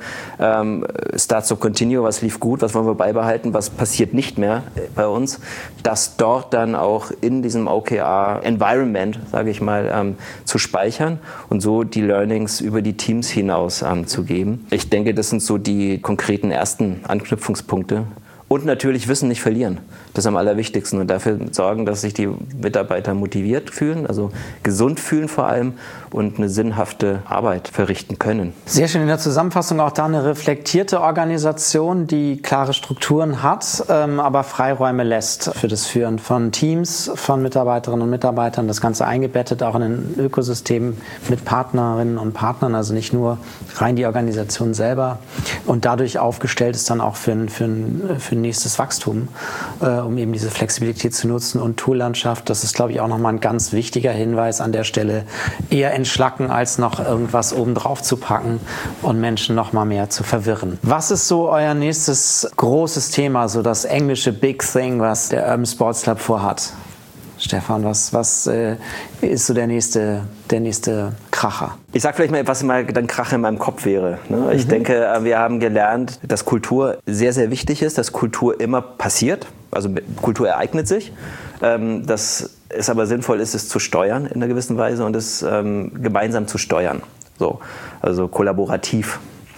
Start, Stop, Continue, was lief gut, was wollen wir beibehalten, was passiert nicht mehr bei uns, das dort dann auch in diesem OKR-Environment, sage ich mal, zu speichern und so die Learnings über die Teams hinaus zu geben. Ich denke, das sind so die konkreten ersten Anknüpfungspunkte. Und natürlich Wissen nicht verlieren. Das ist am allerwichtigsten. Und dafür sorgen, dass sich die Mitarbeiter motiviert fühlen, also gesund fühlen vor allem und eine sinnhafte Arbeit verrichten können. Sehr schön in der Zusammenfassung auch da eine reflektierte Organisation, die klare Strukturen hat, aber Freiräume lässt für das Führen von Teams, von Mitarbeiterinnen und Mitarbeitern. Das Ganze eingebettet auch in ein Ökosystem mit Partnerinnen und Partnern, also nicht nur rein die Organisation selber und dadurch aufgestellt ist dann auch für ein nächstes Wachstum, um eben diese Flexibilität zu nutzen und Toollandschaft. Das ist, glaube ich, auch nochmal ein ganz wichtiger Hinweis an der Stelle. Eher entschlacken, als noch irgendwas obendrauf zu packen und Menschen noch mal mehr zu verwirren. Was ist so euer nächstes großes Thema, so das englische Big Thing, was der Urban Sports Club vorhat? Stefan, was ist so der nächste Kracher? Ich sage vielleicht mal, was mal dann Kracher in meinem Kopf wäre. Ich denke, wir haben gelernt, dass Kultur sehr, sehr wichtig ist, dass Kultur immer passiert, also Kultur ereignet sich, dass es aber sinnvoll ist, es zu steuern in einer gewissen Weise und es gemeinsam zu steuern, so, also kollaborativ.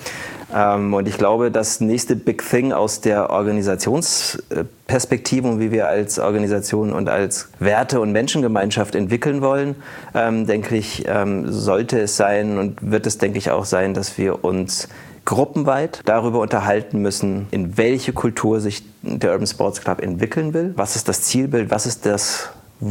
Und ich glaube, das nächste Big Thing aus der Organisationsperspektive und wie wir als Organisation und als Werte- und Menschengemeinschaft entwickeln wollen, denke ich, sollte es sein und wird es, denke ich, auch sein, dass wir uns gruppenweit darüber unterhalten müssen, in welche Kultur sich der Urban Sports Club entwickeln will. Was ist das Zielbild? Was ist das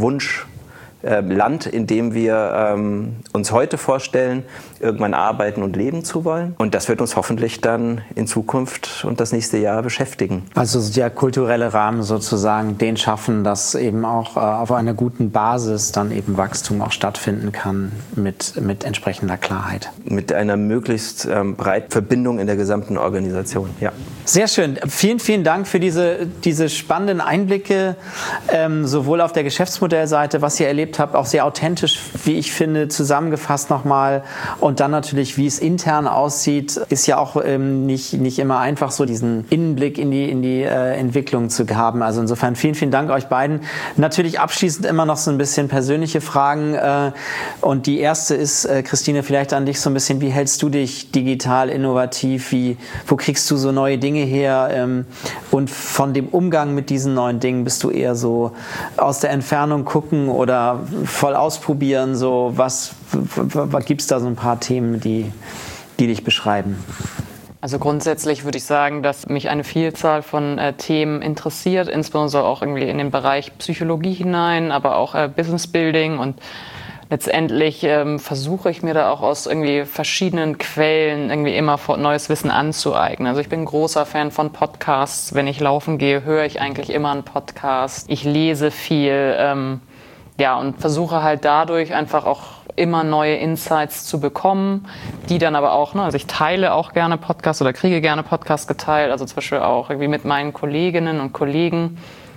Wunschland, in dem wir uns heute vorstellen, irgendwann arbeiten und leben zu wollen. Und das wird uns hoffentlich dann in Zukunft und das nächste Jahr beschäftigen. Also der kulturelle Rahmen sozusagen, den schaffen, dass eben auch auf einer guten Basis dann eben Wachstum auch stattfinden kann mit entsprechender Klarheit. Mit einer möglichst breiten Verbindung in der gesamten Organisation, ja. Sehr schön. Vielen, vielen Dank für diese spannenden Einblicke, sowohl auf der Geschäftsmodellseite, was ihr erlebt habt, auch sehr authentisch, wie ich finde, zusammengefasst nochmal. Und dann natürlich, wie es intern aussieht, ist ja auch nicht immer einfach, so diesen Innenblick in die Entwicklung zu haben. Also insofern vielen, vielen Dank euch beiden. Natürlich abschließend immer noch so ein bisschen persönliche Fragen. Und die erste ist, Christine, vielleicht an dich so ein bisschen, wie hältst du dich digital innovativ? Wo kriegst du so neue Dinge her? Und von dem Umgang mit diesen neuen Dingen, bist du eher so aus der Entfernung gucken oder voll ausprobieren? So, was gibt es da so ein paar Themen, die dich beschreiben? Also grundsätzlich würde ich sagen, dass mich eine Vielzahl von Themen interessiert, insbesondere auch irgendwie in den Bereich Psychologie hinein, aber auch Business Building, und letztendlich versuche ich mir da auch aus irgendwie verschiedenen Quellen irgendwie immer neues Wissen anzueignen. Also ich bin ein großer Fan von Podcasts. Wenn ich laufen gehe, höre ich eigentlich immer einen Podcast. Ich lese viel, und versuche halt dadurch einfach auch immer neue Insights zu bekommen, die dann aber auch, also ich teile auch gerne Podcasts oder kriege gerne Podcasts geteilt, also zum Beispiel auch irgendwie mit meinen Kolleginnen und Kollegen.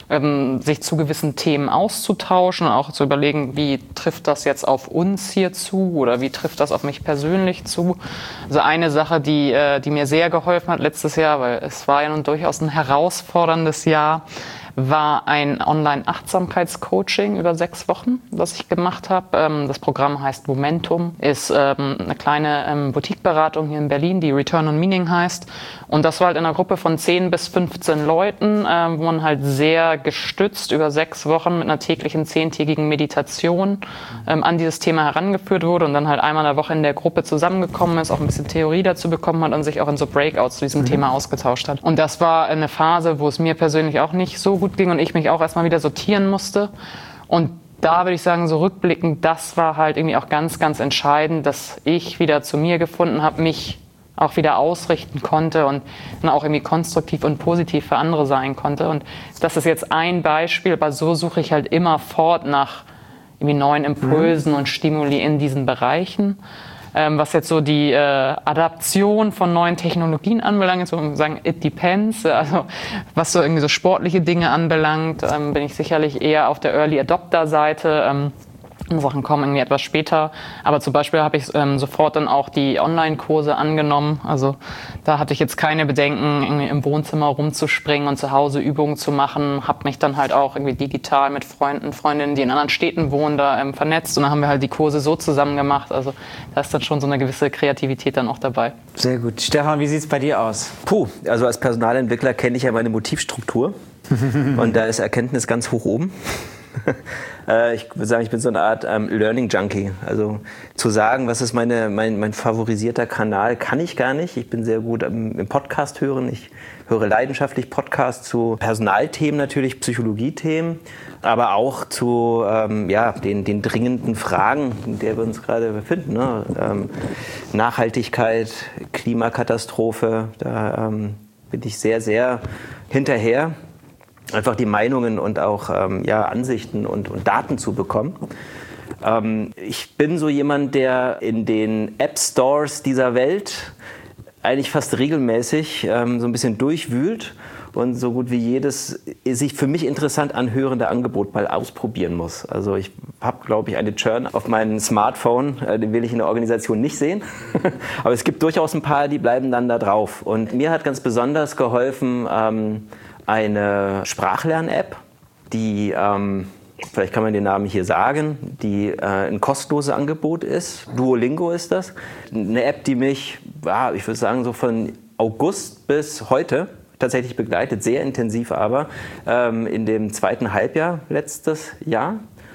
sich zu gewissen Themen auszutauschen und auch zu überlegen, wie trifft das jetzt auf uns hier zu oder wie trifft das auf mich persönlich zu. Also eine Sache, die mir sehr geholfen hat letztes Jahr, weil es war ja nun durchaus ein herausforderndes Jahr, war ein Online-Achtsamkeitscoaching über 6 Wochen, das ich gemacht habe. Das Programm heißt Momentum, ist eine kleine Boutique-Beratung hier in Berlin, die Return on Meaning heißt. Und das war halt in einer Gruppe von 10 bis 15 Leuten, wo man halt sehr gestützt über 6 Wochen mit einer täglichen 10-tägigen Meditation an dieses Thema herangeführt wurde und dann halt einmal in der Woche in der Gruppe zusammengekommen ist, auch ein bisschen Theorie dazu bekommen hat und sich auch in so Breakouts zu diesem Thema ausgetauscht hat. Und das war eine Phase, wo es mir persönlich auch nicht so gut ging und ich mich auch erstmal wieder sortieren musste. Und da würde ich sagen, so rückblickend, das war halt irgendwie auch ganz, ganz entscheidend, dass ich wieder zu mir gefunden habe, mich auch wieder ausrichten konnte und dann auch irgendwie konstruktiv und positiv für andere sein konnte. Und das ist jetzt ein Beispiel, aber so suche ich halt immer fort nach irgendwie neuen Impulsen und Stimuli in diesen Bereichen. Was jetzt so die Adaption von neuen Technologien anbelangt, jetzt würde man sagen, it depends. Also was so irgendwie so sportliche Dinge anbelangt, bin ich sicherlich eher auf der Early Adopter Seite. Sachen kommen irgendwie etwas später, aber zum Beispiel habe ich sofort dann auch die Online-Kurse angenommen. Also da hatte ich jetzt keine Bedenken, irgendwie im Wohnzimmer rumzuspringen und zu Hause Übungen zu machen. Habe mich dann halt auch irgendwie digital mit Freunden, Freundinnen, die in anderen Städten wohnen, da vernetzt und dann haben wir halt die Kurse so zusammen gemacht. Also da ist dann schon so eine gewisse Kreativität dann auch dabei. Sehr gut. Stefan, wie sieht es bei dir aus? Also als Personalentwickler kenne ich ja meine Motivstruktur und da ist Erkenntnis ganz hoch oben. Ich würde sagen, ich bin so eine Art Learning Junkie. Also zu sagen, was ist mein favorisierter Kanal, kann ich gar nicht. Ich bin sehr gut im Podcast hören. Ich höre leidenschaftlich Podcasts zu Personalthemen natürlich, Psychologiethemen, aber auch zu den dringenden Fragen, in der wir uns gerade befinden. Ne? Nachhaltigkeit, Klimakatastrophe, da bin ich sehr, sehr hinterher. Einfach die Meinungen und auch Ansichten und Daten zu bekommen. Ich bin so jemand, der in den App-Stores dieser Welt eigentlich fast regelmäßig so ein bisschen durchwühlt und so gut wie jedes sich für mich interessant anhörende Angebot mal ausprobieren muss. Also ich habe, glaube ich, eine Churn auf meinem Smartphone, den will ich in der Organisation nicht sehen. Aber es gibt durchaus ein paar, die bleiben dann da drauf. Und mir hat ganz besonders geholfen, eine Sprachlern-App, die, vielleicht kann man den Namen hier sagen, die ein kostenloses Angebot ist. Duolingo ist das. Eine App, die mich, ich würde sagen, so von August bis heute tatsächlich begleitet, sehr intensiv aber, in dem 2. Halbjahr letztes Jahr.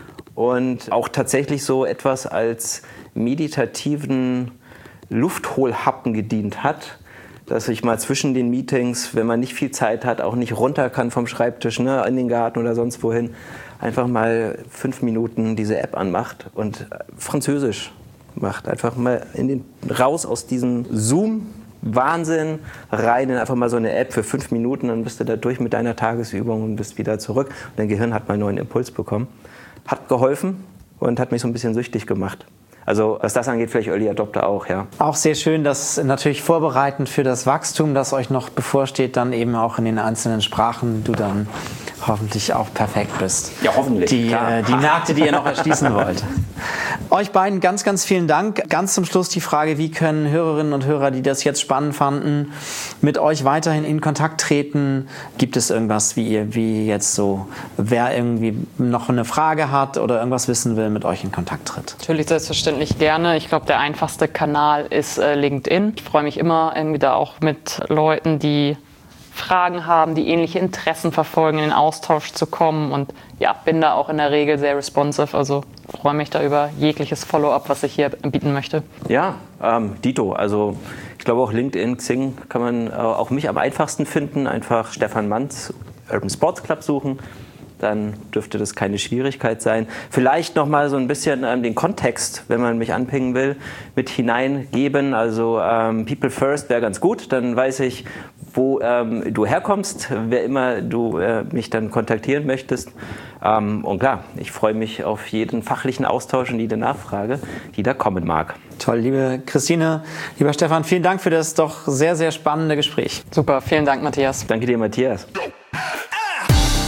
Und auch tatsächlich so etwas als meditativen Luftholhappen gedient hat, dass ich mal zwischen den Meetings, wenn man nicht viel Zeit hat, auch nicht runter kann vom Schreibtisch, ne, in den Garten oder sonst wohin, einfach mal 5 Minuten diese App anmacht und Französisch macht. Einfach mal raus aus diesem Zoom-Wahnsinn rein in einfach mal so eine App für 5 Minuten, dann bist du da durch mit deiner Tagesübung und bist wieder zurück. Und dein Gehirn hat mal einen neuen Impuls bekommen. Hat geholfen und hat mich so ein bisschen süchtig gemacht. Also was das angeht, vielleicht Early Adopter auch, ja. Auch sehr schön, dass natürlich vorbereitend für das Wachstum, das euch noch bevorsteht, dann eben auch in den einzelnen Sprachen du dann hoffentlich auch perfekt bist. Ja, hoffentlich. Die Märkte, die ihr noch erschließen wollt. Euch beiden ganz, ganz vielen Dank. Ganz zum Schluss die Frage, wie können Hörerinnen und Hörer, die das jetzt spannend fanden, mit euch weiterhin in Kontakt treten? Gibt es irgendwas, wie jetzt so, wer irgendwie noch eine Frage hat oder irgendwas wissen will, mit euch in Kontakt tritt? Natürlich selbstverständlich gerne. Ich glaube, der einfachste Kanal ist LinkedIn. Ich freue mich immer irgendwie da auch mit Leuten, die Fragen haben, die ähnliche Interessen verfolgen, in den Austausch zu kommen und ja, bin da auch in der Regel sehr responsive, also freue mich da über jegliches Follow-up, was ich hier bieten möchte. Ja, dito, also ich glaube auch LinkedIn, Xing kann man auch mich am einfachsten finden, einfach Stefan Manz, Urban Sports Club suchen, dann dürfte das keine Schwierigkeit sein. Vielleicht noch mal so ein bisschen den Kontext, wenn man mich anpingen will, mit hineingeben, also People First wäre ganz gut, dann weiß ich, wo du herkommst, wer immer du mich dann kontaktieren möchtest. Und klar, ich freue mich auf jeden fachlichen Austausch und jede Nachfrage, die da kommen mag. Toll, liebe Christine, lieber Stefan, vielen Dank für das doch sehr, sehr spannende Gespräch. Super, vielen Dank, Matthias. Danke dir, Matthias.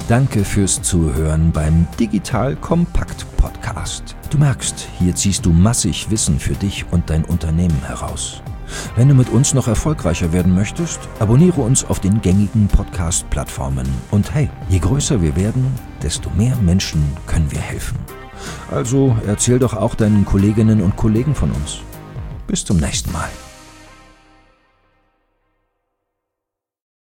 Danke fürs Zuhören beim Digital Kompakt Podcast. Du merkst, hier ziehst du massig Wissen für dich und dein Unternehmen heraus. Wenn du mit uns noch erfolgreicher werden möchtest, abonniere uns auf den gängigen Podcast-Plattformen. Und hey, je größer wir werden, desto mehr Menschen können wir helfen. Also erzähl doch auch deinen Kolleginnen und Kollegen von uns. Bis zum nächsten Mal.